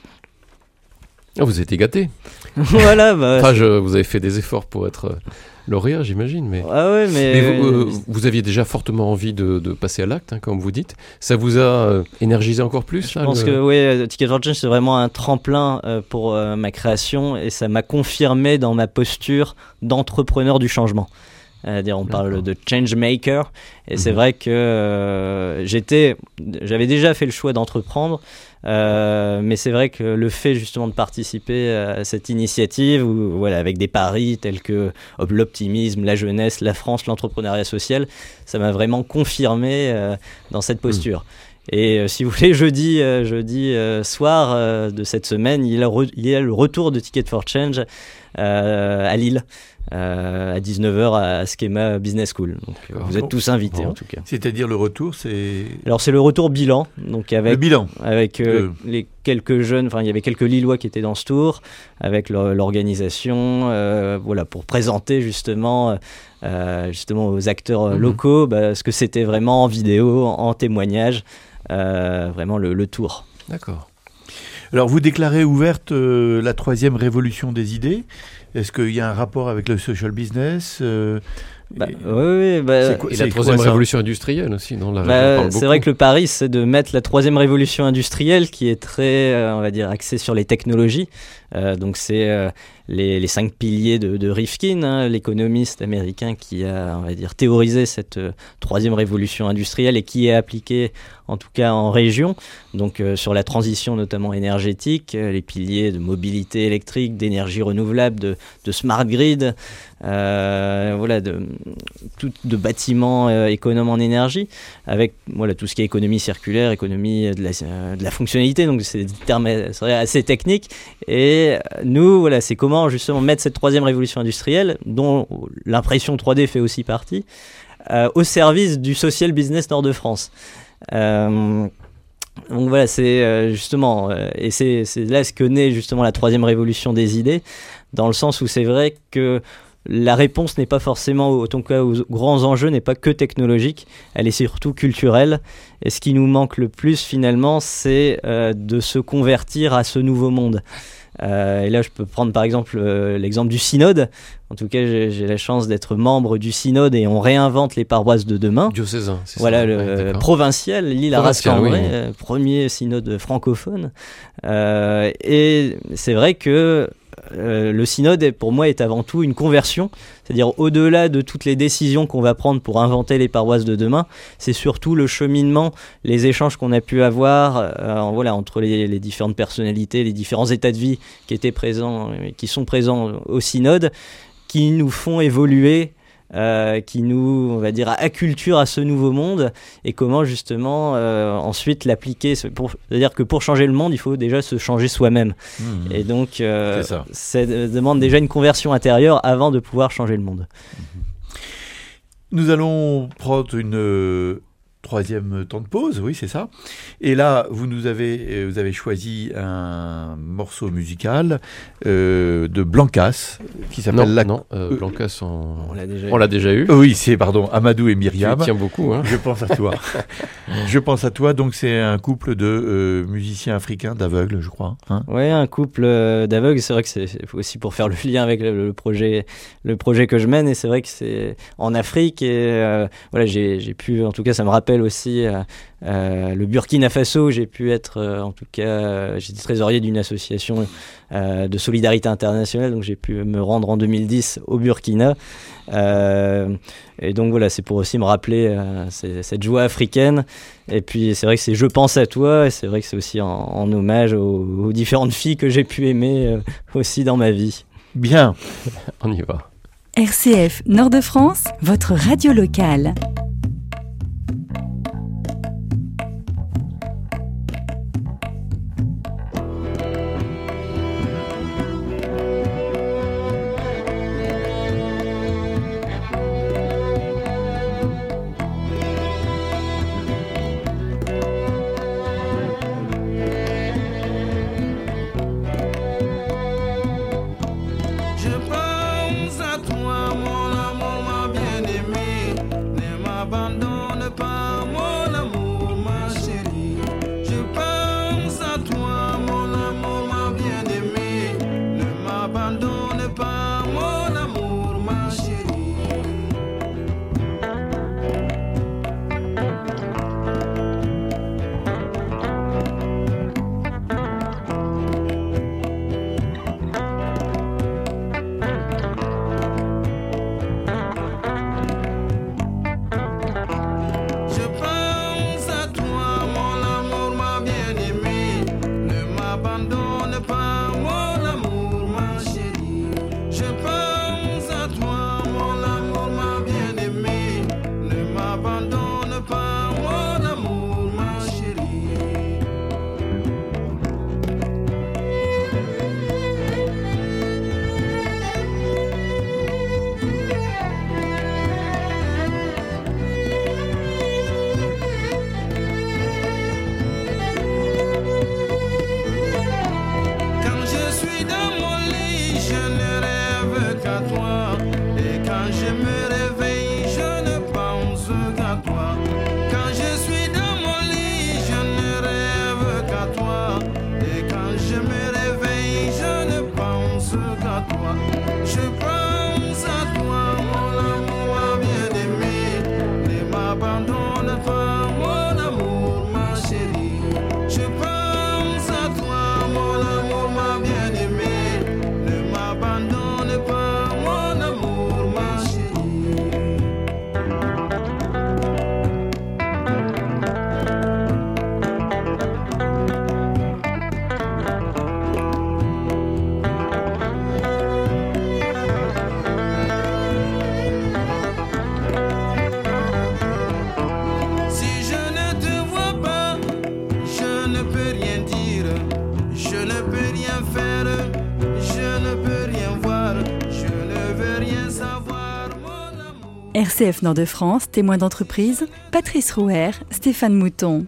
Ah, vous étiez gâtés. Voilà. Bah, enfin, je, vous avez fait des efforts pour être euh, lauréat, j'imagine. Mais, ah ouais, mais... mais vous, euh, vous aviez déjà fortement envie de, de passer à l'acte, hein, comme vous dites. Ça vous a euh, énergisé encore plus? Je là, pense le... que oui, Ticket for Change, c'est vraiment un tremplin euh, pour euh, ma création, et ça m'a confirmé dans ma posture d'entrepreneur du changement. C'est-à-dire, on parle de change maker, et mmh. c'est vrai que euh, j'étais, j'avais déjà fait le choix d'entreprendre, euh, mais c'est vrai que le fait justement de participer à cette initiative, où, voilà, avec des paris tels que l'optimisme, la jeunesse, la France, l'entrepreneuriat social, ça m'a vraiment confirmé euh, dans cette posture. Mmh. Et euh, si vous voulez, jeudi, euh, jeudi euh, soir euh, de cette semaine, il y a, re- il y a le retour de Ticket for Change euh, à Lille. Euh, à dix-neuf heures à Schema Business School. Donc, euh, vous êtes tous invités bon. En tout cas. C'est-à-dire le retour, c'est... Alors c'est le retour bilan. Donc avec, le bilan. Avec euh, le... les quelques jeunes, enfin il y avait quelques Lillois qui étaient dans ce tour, avec leur, l'organisation, euh, voilà, pour présenter justement, euh, justement aux acteurs mm-hmm. locaux bah, ce que c'était vraiment en vidéo, en, en témoignage, euh, vraiment le, le tour. D'accord. Alors vous déclarez ouverte euh, la troisième révolution des idées. Est-ce qu'il y a un rapport avec le social business euh, bah, et... Oui, oui. Bah, c'est quoi, et c'est la troisième quoi, révolution industrielle aussi, non? La bah, c'est vrai que le pari, c'est de mettre la troisième révolution industrielle qui est très, euh, on va dire, axée sur les technologies. Euh, donc c'est euh, les, les cinq piliers de, de Rifkin, hein, l'économiste américain qui a, on va dire, théorisé cette euh, troisième révolution industrielle et qui est appliquée, en tout cas en région, donc euh, sur la transition notamment énergétique, euh, les piliers de mobilité électrique, d'énergie renouvelable, de, de smart grid, euh, voilà, de, tout, de bâtiments euh, économes en énergie, avec voilà, tout ce qui est économie circulaire, économie de la, euh, de la fonctionnalité, donc c'est des termes assez techniques. Et nous, voilà, c'est comment justement mettre cette troisième révolution industrielle, dont l'impression trois D fait aussi partie, euh, au service du social business Nord-de-France. Euh, donc voilà, c'est euh, justement, euh, et c'est, c'est là ce que naît justement la troisième révolution des idées, dans le sens où c'est vrai que la réponse n'est pas forcément, en tout cas aux grands enjeux, n'est pas que technologique, elle est surtout culturelle. Et ce qui nous manque le plus finalement, c'est euh, de se convertir à ce nouveau monde. Euh, et là, je peux prendre par exemple euh, l'exemple du synode. En tout cas, j'ai, j'ai la chance d'être membre du synode et on réinvente les paroisses de demain. Diocésain, c'est voilà, ça. le ouais, provincial, l'île à Rascambray, oui. euh, premier synode francophone. Euh, et c'est vrai que euh, le synode, est, pour moi, est avant tout une conversion. C'est-à-dire, au-delà de toutes les décisions qu'on va prendre pour inventer les paroisses de demain, c'est surtout le cheminement, les échanges qu'on a pu avoir euh, voilà, entre les, les différentes personnalités, les différents états de vie qui étaient présents, qui sont présents au synode, qui nous font évoluer, euh, qui nous, on va dire, acculturent à ce nouveau monde, et comment justement euh, ensuite l'appliquer. Pour, c'est-à-dire que pour changer le monde, il faut déjà se changer soi-même. Mmh. Et donc, euh, ça. ça demande déjà une conversion intérieure avant de pouvoir changer le monde. Nous allons prendre une... Euh... troisième temps de pause, oui, c'est ça. Et là, vous nous avez, vous avez choisi un morceau musical euh, de Blancas, qui s'appelle... Non, la... non euh, Blancas, on, on, l'a déjà, on l'a déjà eu. Oui, c'est, pardon, Amadou et Myriam. Tu tiens beaucoup, hein. Je pense à toi. Je pense à toi, donc c'est un couple de euh, musiciens africains, d'aveugles, je crois. Hein. Oui, un couple euh, d'aveugles, c'est vrai que c'est aussi pour faire le lien avec le, le, projet, le projet que je mène, et c'est vrai que c'est en Afrique, et euh, voilà, j'ai, j'ai pu, en tout cas, ça me rappelle aussi euh, euh, le Burkina Faso. J'ai pu être, euh, en tout cas, euh, j'étais trésorier d'une association euh, de solidarité internationale, donc j'ai pu me rendre en deux mille dix au Burkina. Euh, et donc voilà, c'est pour aussi me rappeler euh, cette joie africaine. Et puis c'est vrai que c'est Je pense à toi, et c'est vrai que c'est aussi en, en hommage aux, aux différentes filles que j'ai pu aimer euh, aussi dans ma vie. Bien, on y va. R C F Nord-de-France, votre radio locale. R C F Nord-de-France, témoin d'entreprise, Patrice Rouher, Stéphane Mouton.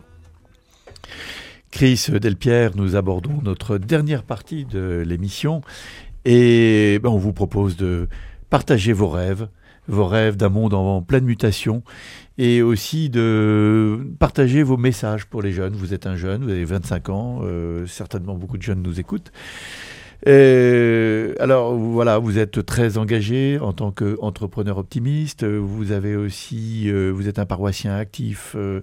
Chris Delpierre, nous abordons notre dernière partie de l'émission et ben, on vous propose de partager vos rêves, vos rêves d'un monde en pleine mutation et aussi de partager vos messages pour les jeunes. Vous êtes un jeune, vous avez vingt-cinq ans, euh, certainement beaucoup de jeunes nous écoutent. Euh, alors voilà, vous êtes très engagé en tant qu'entrepreneur optimiste. Vous avez aussi, euh, vous êtes un paroissien actif euh,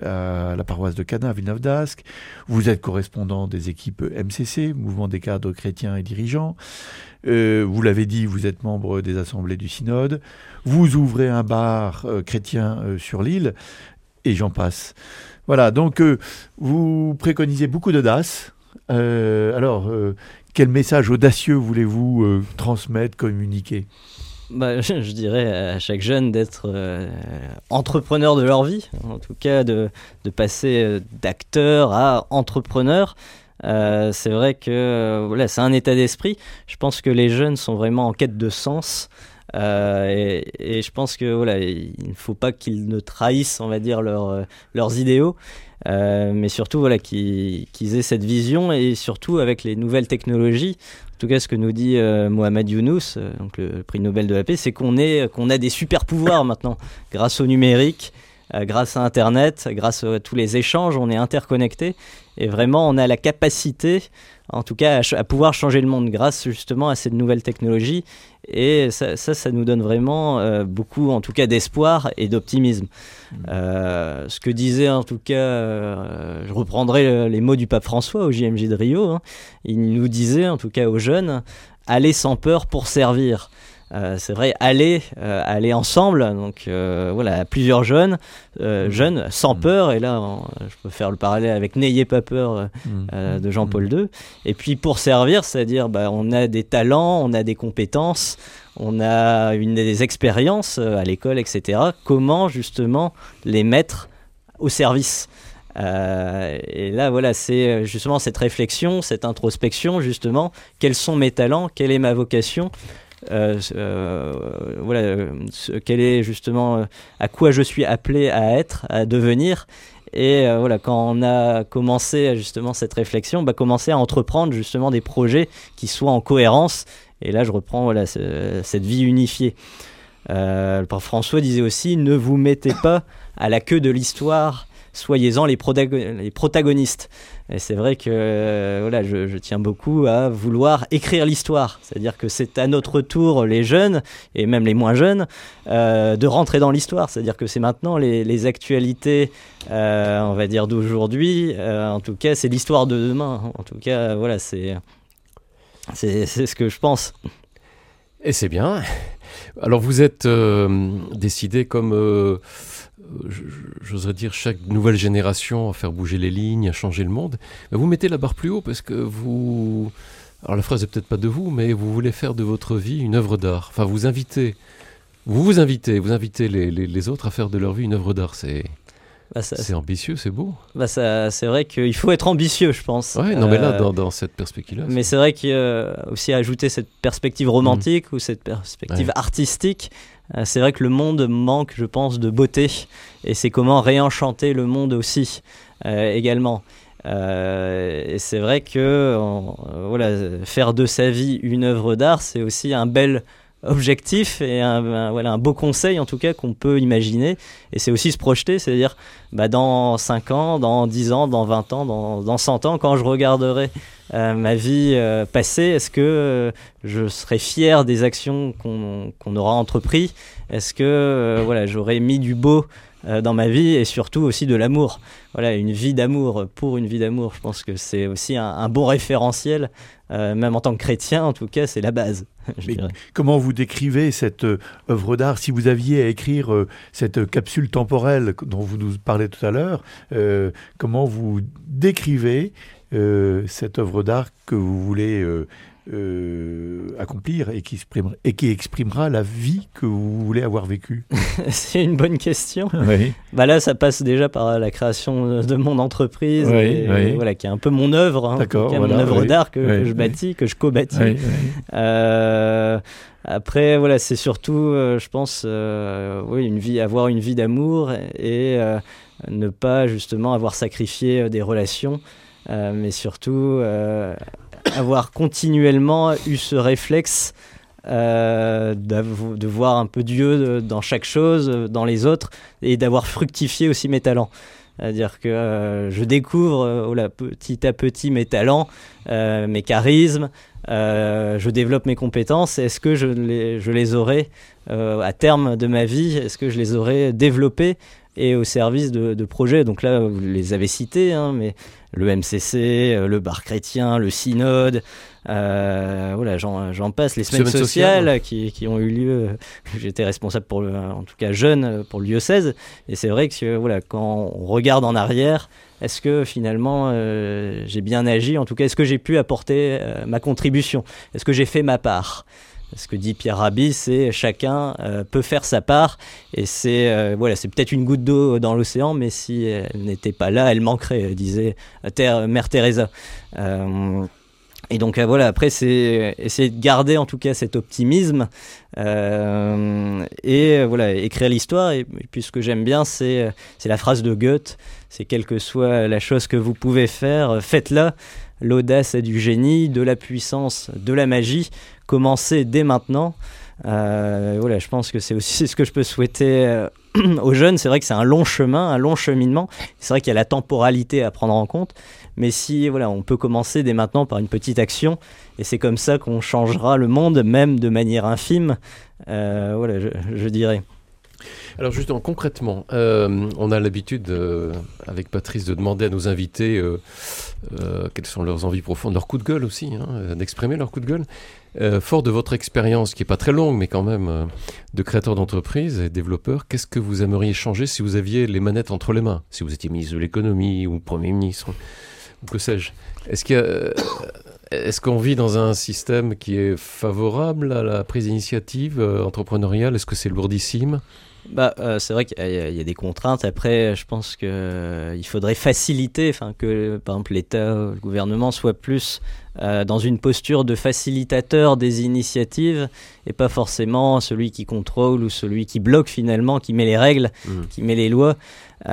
à la paroisse de Cannes, à Villeneuve-d'Ascq. Vous êtes correspondant des équipes M C C, Mouvement des cadres chrétiens et dirigeants. Euh, vous l'avez dit, vous êtes membre des assemblées du synode. Vous ouvrez un bar euh, chrétien euh, sur l'île, et j'en passe. Voilà, donc euh, vous préconisez beaucoup d'audace. Euh, alors, euh, quel message audacieux voulez-vous euh, transmettre, communiquer ? Bah, je, je dirais à chaque jeune d'être euh, entrepreneur de leur vie, en tout cas de, de passer euh, d'acteur à entrepreneur. Euh, c'est vrai que euh, voilà, c'est un état d'esprit. Je pense que les jeunes sont vraiment en quête de sens. Euh, et, et je pense que voilà, il ne faut pas qu'ils ne trahissent, on va dire, leur, leurs idéaux, euh, mais surtout voilà, qu'ils, qu'ils aient cette vision, et surtout avec les nouvelles technologies. En tout cas, ce que nous dit euh, Mohamed Younous, euh, donc le prix Nobel de la paix, c'est qu'on est, qu'on a des super pouvoirs maintenant, grâce au numérique, euh, grâce à Internet, grâce à tous les échanges, on est interconnectés, et vraiment on a la capacité, en tout cas, à, à pouvoir changer le monde grâce justement à cette nouvelle technologie. Et ça, ça, ça nous donne vraiment euh, beaucoup, en tout cas, d'espoir et d'optimisme. Mmh. Euh, ce que disait, en tout cas, euh, je reprendrai le, les mots du pape François au J M J de Rio. Hein. Il nous disait, en tout cas aux jeunes, « Allez sans peur pour servir ». Euh, c'est vrai, aller, euh, aller ensemble, donc euh, voilà, plusieurs jeunes, euh, mmh. jeunes sans mmh. peur, et là, on, je peux faire le parallèle avec N'ayez pas peur euh, mmh. euh, de Jean-Paul mmh. deux, et puis pour servir, c'est-à-dire, bah, on a des talents, on a des compétences, on a une, des expériences euh, à l'école, et cetera. Comment justement les mettre au service ? Euh, et là, voilà, c'est justement cette réflexion, cette introspection, justement, quels sont mes talents, quelle est ma vocation ? Euh, euh, voilà, euh, quel est justement euh, à quoi je suis appelé à être, à devenir. Et euh, voilà, quand on a commencé justement cette réflexion, bah, commencer à entreprendre justement des projets qui soient en cohérence. Et là, je reprends voilà, ce, cette vie unifiée. Euh, le pape François disait aussi, ne vous mettez pas à la queue de l'histoire, soyez-en les, protagon- les protagonistes. Et c'est vrai que euh, voilà, je, je tiens beaucoup à vouloir écrire l'histoire. C'est-à-dire que c'est à notre tour, les jeunes, et même les moins jeunes, euh, de rentrer dans l'histoire. C'est-à-dire que c'est maintenant les, les actualités, euh, on va dire, d'aujourd'hui. Euh, en tout cas, c'est l'histoire de demain. En tout cas, voilà, c'est, c'est, c'est ce que je pense. Et c'est bien. Alors, vous êtes euh, décidé comme... Euh j'oserais dire chaque nouvelle génération à faire bouger les lignes, à changer le monde. Mais vous mettez la barre plus haut parce que vous... Alors la phrase n'est peut-être pas de vous, mais vous voulez faire de votre vie une œuvre d'art. Enfin, vous invitez, vous vous invitez, vous invitez les, les, les autres à faire de leur vie une œuvre d'art. C'est... Bah ça, c'est ambitieux, c'est beau. Bah ça, c'est vrai qu'il faut être ambitieux, je pense. Ouais, non, euh, mais là, dans, dans cette perspective-là. Mais c'est, c'est vrai qu'il y a aussi ajouter cette perspective romantique mmh. ou cette perspective ouais. artistique. Euh, c'est vrai que le monde manque, je pense, de beauté. Et c'est comment réenchanter le monde aussi, euh, également. Euh, et c'est vrai que on, euh, voilà, faire de sa vie une œuvre d'art, c'est aussi un bel objectif et un, un, voilà, un beau conseil en tout cas qu'on peut imaginer. Et c'est aussi se projeter, c'est-à-dire bah, dans cinq ans, dans dix ans, dans vingt ans, dans, dans cent ans, quand je regarderai euh, ma vie euh, passée, est-ce que euh, je serai fier des actions qu'on, qu'on aura entreprises ? Est-ce que euh, voilà, j'aurai mis du beau euh, dans ma vie et surtout aussi de l'amour ? Voilà, une vie d'amour, pour une vie d'amour, je pense que c'est aussi un, un bon référentiel, euh, même en tant que chrétien, en tout cas, c'est la base. Mais comment vous décrivez cette euh, œuvre d'art ? Si vous aviez à écrire euh, cette capsule temporelle dont vous nous parlez tout à l'heure, euh, comment vous décrivez euh, cette œuvre d'art que vous voulez euh, euh, accomplir et qui, exprimera, et qui exprimera la vie que vous voulez avoir vécue ? C'est une bonne question. Oui. Bah là, ça passe déjà par la création de mon entreprise, oui, et, oui. Voilà, qui est un peu mon œuvre, hein, D'accord, cas, voilà, mon œuvre oui, d'art que, oui, que je oui. bâtis, que je co-bâtis. Oui, oui. Euh, après, voilà, c'est surtout, euh, je pense, euh, oui, une vie, avoir une vie d'amour et euh, ne pas justement avoir sacrifié des relations, euh, mais surtout euh, avoir continuellement eu ce réflexe euh, de voir un peu Dieu dans chaque chose, dans les autres, et d'avoir fructifié aussi mes talents. C'est-à-dire que euh, je découvre euh, oh là, petit à petit mes talents, euh, mes charismes, euh, je développe mes compétences. Est-ce que je les, je les aurai euh, à terme de ma vie? Est-ce que je les aurai développés et au service de, de projets? Donc là, vous les avez cités, hein, mais le M C C, le Bar Chrétien, le Synode, euh, voilà, j'en, j'en passe, les semaines, semaines sociales, sociales qui, qui ont eu lieu. J'étais responsable, pour le, en tout cas jeune, pour le diocèse. Et c'est vrai que voilà, quand on regarde en arrière, est-ce que finalement euh, j'ai bien agi? En tout cas, est-ce que j'ai pu apporter euh, ma contribution? Est-ce que j'ai fait ma part? Ce que dit Pierre Rabhi, c'est chacun euh, peut faire sa part, et c'est euh, voilà, c'est peut-être une goutte d'eau dans l'océan, mais si elle n'était pas là, elle manquerait, disait Terre, Mère Teresa. Euh, et donc euh, voilà, après c'est essayer de garder en tout cas cet optimisme euh, et euh, voilà, écrire l'histoire. Et, et puis ce que j'aime bien, c'est c'est la phrase de Goethe, c'est quelle que soit la chose que vous pouvez faire, faites-la. L'audace a du génie, de la puissance, de la magie. Commencez dès maintenant. Euh, voilà, je pense que c'est aussi ce que je peux souhaiter euh, aux jeunes. C'est vrai que c'est un long chemin, un long cheminement. C'est vrai qu'il y a la temporalité à prendre en compte. Mais si voilà, on peut commencer dès maintenant par une petite action, et c'est comme ça qu'on changera le monde, même de manière infime, euh, voilà, je, je dirais. Alors justement, concrètement, euh, on a l'habitude, euh, avec Patrice, de demander à nos invités euh, euh, quelles sont leurs envies profondes, leurs coups de gueule aussi, hein, d'exprimer leurs coups de gueule. Euh, fort de votre expérience, qui n'est pas très longue, mais quand même, euh, de créateur d'entreprise et développeur, qu'est-ce que vous aimeriez changer si vous aviez les manettes entre les mains? Si vous étiez ministre de l'économie ou Premier ministre, ou que sais-je. Est-ce qu'il y a, euh, est-ce qu'on vit dans un système qui est favorable à la prise d'initiative euh, entrepreneuriale? Est-ce que c'est lourdissime? Bah, euh, c'est vrai qu'il y a, il y a des contraintes. Après, je pense qu'il euh, faudrait faciliter, enfin que par exemple l'État, le gouvernement soit plus euh, dans une posture de facilitateur des initiatives et pas forcément celui qui contrôle ou celui qui bloque finalement, qui met les règles, mmh. qui met les lois,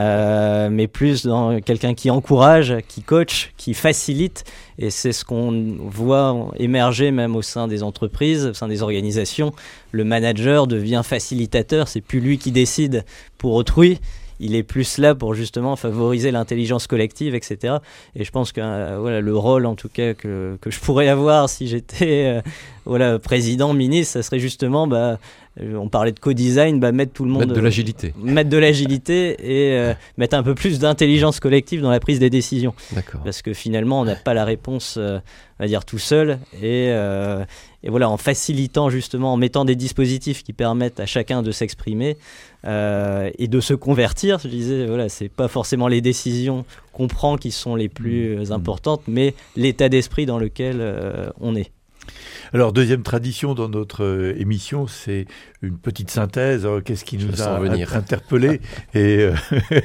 euh, mais plus dans quelqu'un qui encourage, qui coach, qui facilite. Et c'est ce qu'on voit émerger même au sein des entreprises, au sein des organisations. Le manager devient facilitateur, c'est plus lui qui décide pour autrui. Il est plus là pour justement favoriser l'intelligence collective, et cetera. Et je pense que euh, voilà, le rôle en tout cas que, que je pourrais avoir si j'étais euh, voilà, président, ministre, ça serait justement, bah, on parlait de co-design, bah, mettre tout le monde... Mettre de l'agilité. Euh, mettre de l'agilité et euh, mettre un peu plus d'intelligence collective dans la prise des décisions. D'accord. Parce que finalement, on n'a pas la réponse, euh, on va dire, tout seul. Et, euh, et voilà, en facilitant justement, en mettant des dispositifs qui permettent à chacun de s'exprimer euh, et de se convertir. Je disais, voilà, c'est pas forcément les décisions qu'on prend qui sont les plus importantes, mais l'état d'esprit dans lequel euh, on est. Alors, deuxième tradition dans notre euh, émission, c'est une petite synthèse. Alors, qu'est-ce qui nous a venir. interpellés et euh,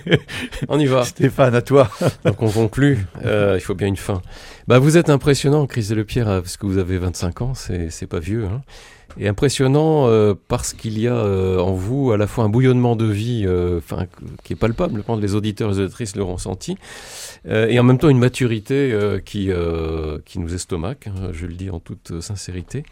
On y va. Stéphane, à toi. Donc, on conclut. Euh, il faut bien une fin. Bah, vous êtes impressionnant, Chris Delepierre, parce que vous avez vingt-cinq ans. C'est, c'est pas vieux, hein. Et impressionnant euh, parce qu'il y a euh, en vous à la fois un bouillonnement de vie euh, qui est palpable, je pense que les auditeurs et les auditrices l'auront senti, euh, et en même temps une maturité euh, qui, euh, qui nous estomaque, hein, je le dis en toute sincérité.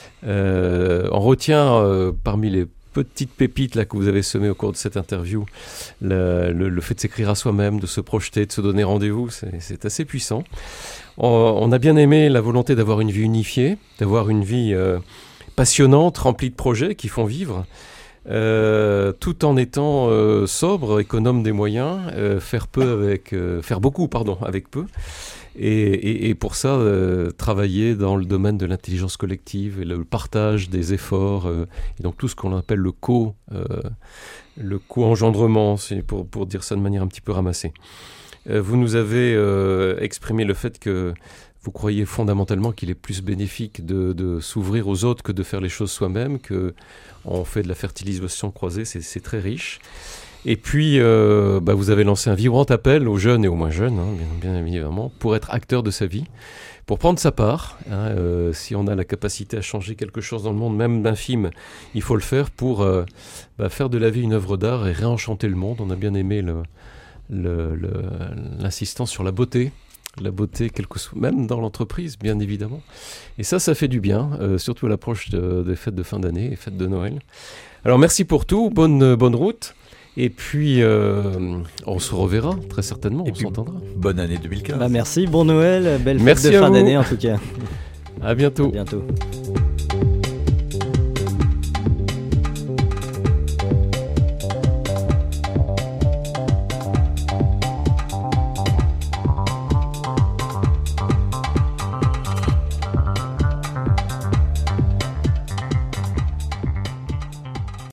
Euh, on retient euh, parmi les petites pépites là, que vous avez semées au cours de cette interview, le, le, le fait de s'écrire à soi-même, de se projeter, de se donner rendez-vous, c'est, c'est assez puissant. On, on a bien aimé la volonté d'avoir une vie unifiée, d'avoir une vie... Euh, passionnante, remplie de projets qui font vivre, euh, tout en étant euh, sobre, économe des moyens, euh, faire peu avec, euh, faire beaucoup, pardon, avec peu, et, et, et pour ça euh, travailler dans le domaine de l'intelligence collective et le partage des efforts, euh, et donc tout ce qu'on appelle le co, euh, le co-engendrement, c'est pour pour dire ça de manière un petit peu ramassée. Euh, vous nous avez euh, exprimé le fait que vous croyez fondamentalement qu'il est plus bénéfique de, de s'ouvrir aux autres que de faire les choses soi-même, qu'on fait de la fertilisation croisée, c'est, c'est très riche. Et puis, euh, bah vous avez lancé un vibrant appel aux jeunes et aux moins jeunes, hein, bien, bien évidemment, pour être acteur de sa vie, pour prendre sa part. Hein, euh, si on a la capacité à changer quelque chose dans le monde, même d'infime, il faut le faire pour euh, bah, faire de la vie une œuvre d'art et réenchanter le monde. On a bien aimé le, le, le, l'insistance sur la beauté. La beauté, quelque soit, même dans l'entreprise, bien évidemment. Et ça, ça fait du bien, euh, surtout à l'approche de, des fêtes de fin d'année et fêtes de Noël. Alors, merci pour tout, bonne, bonne route. Et puis, euh, on se reverra très certainement, Et on puis, s'entendra. Bonne année deux mille quinze. Bah merci, bon Noël, belle Merci fête de à fin vous. d'année en tout cas. À bientôt. À bientôt.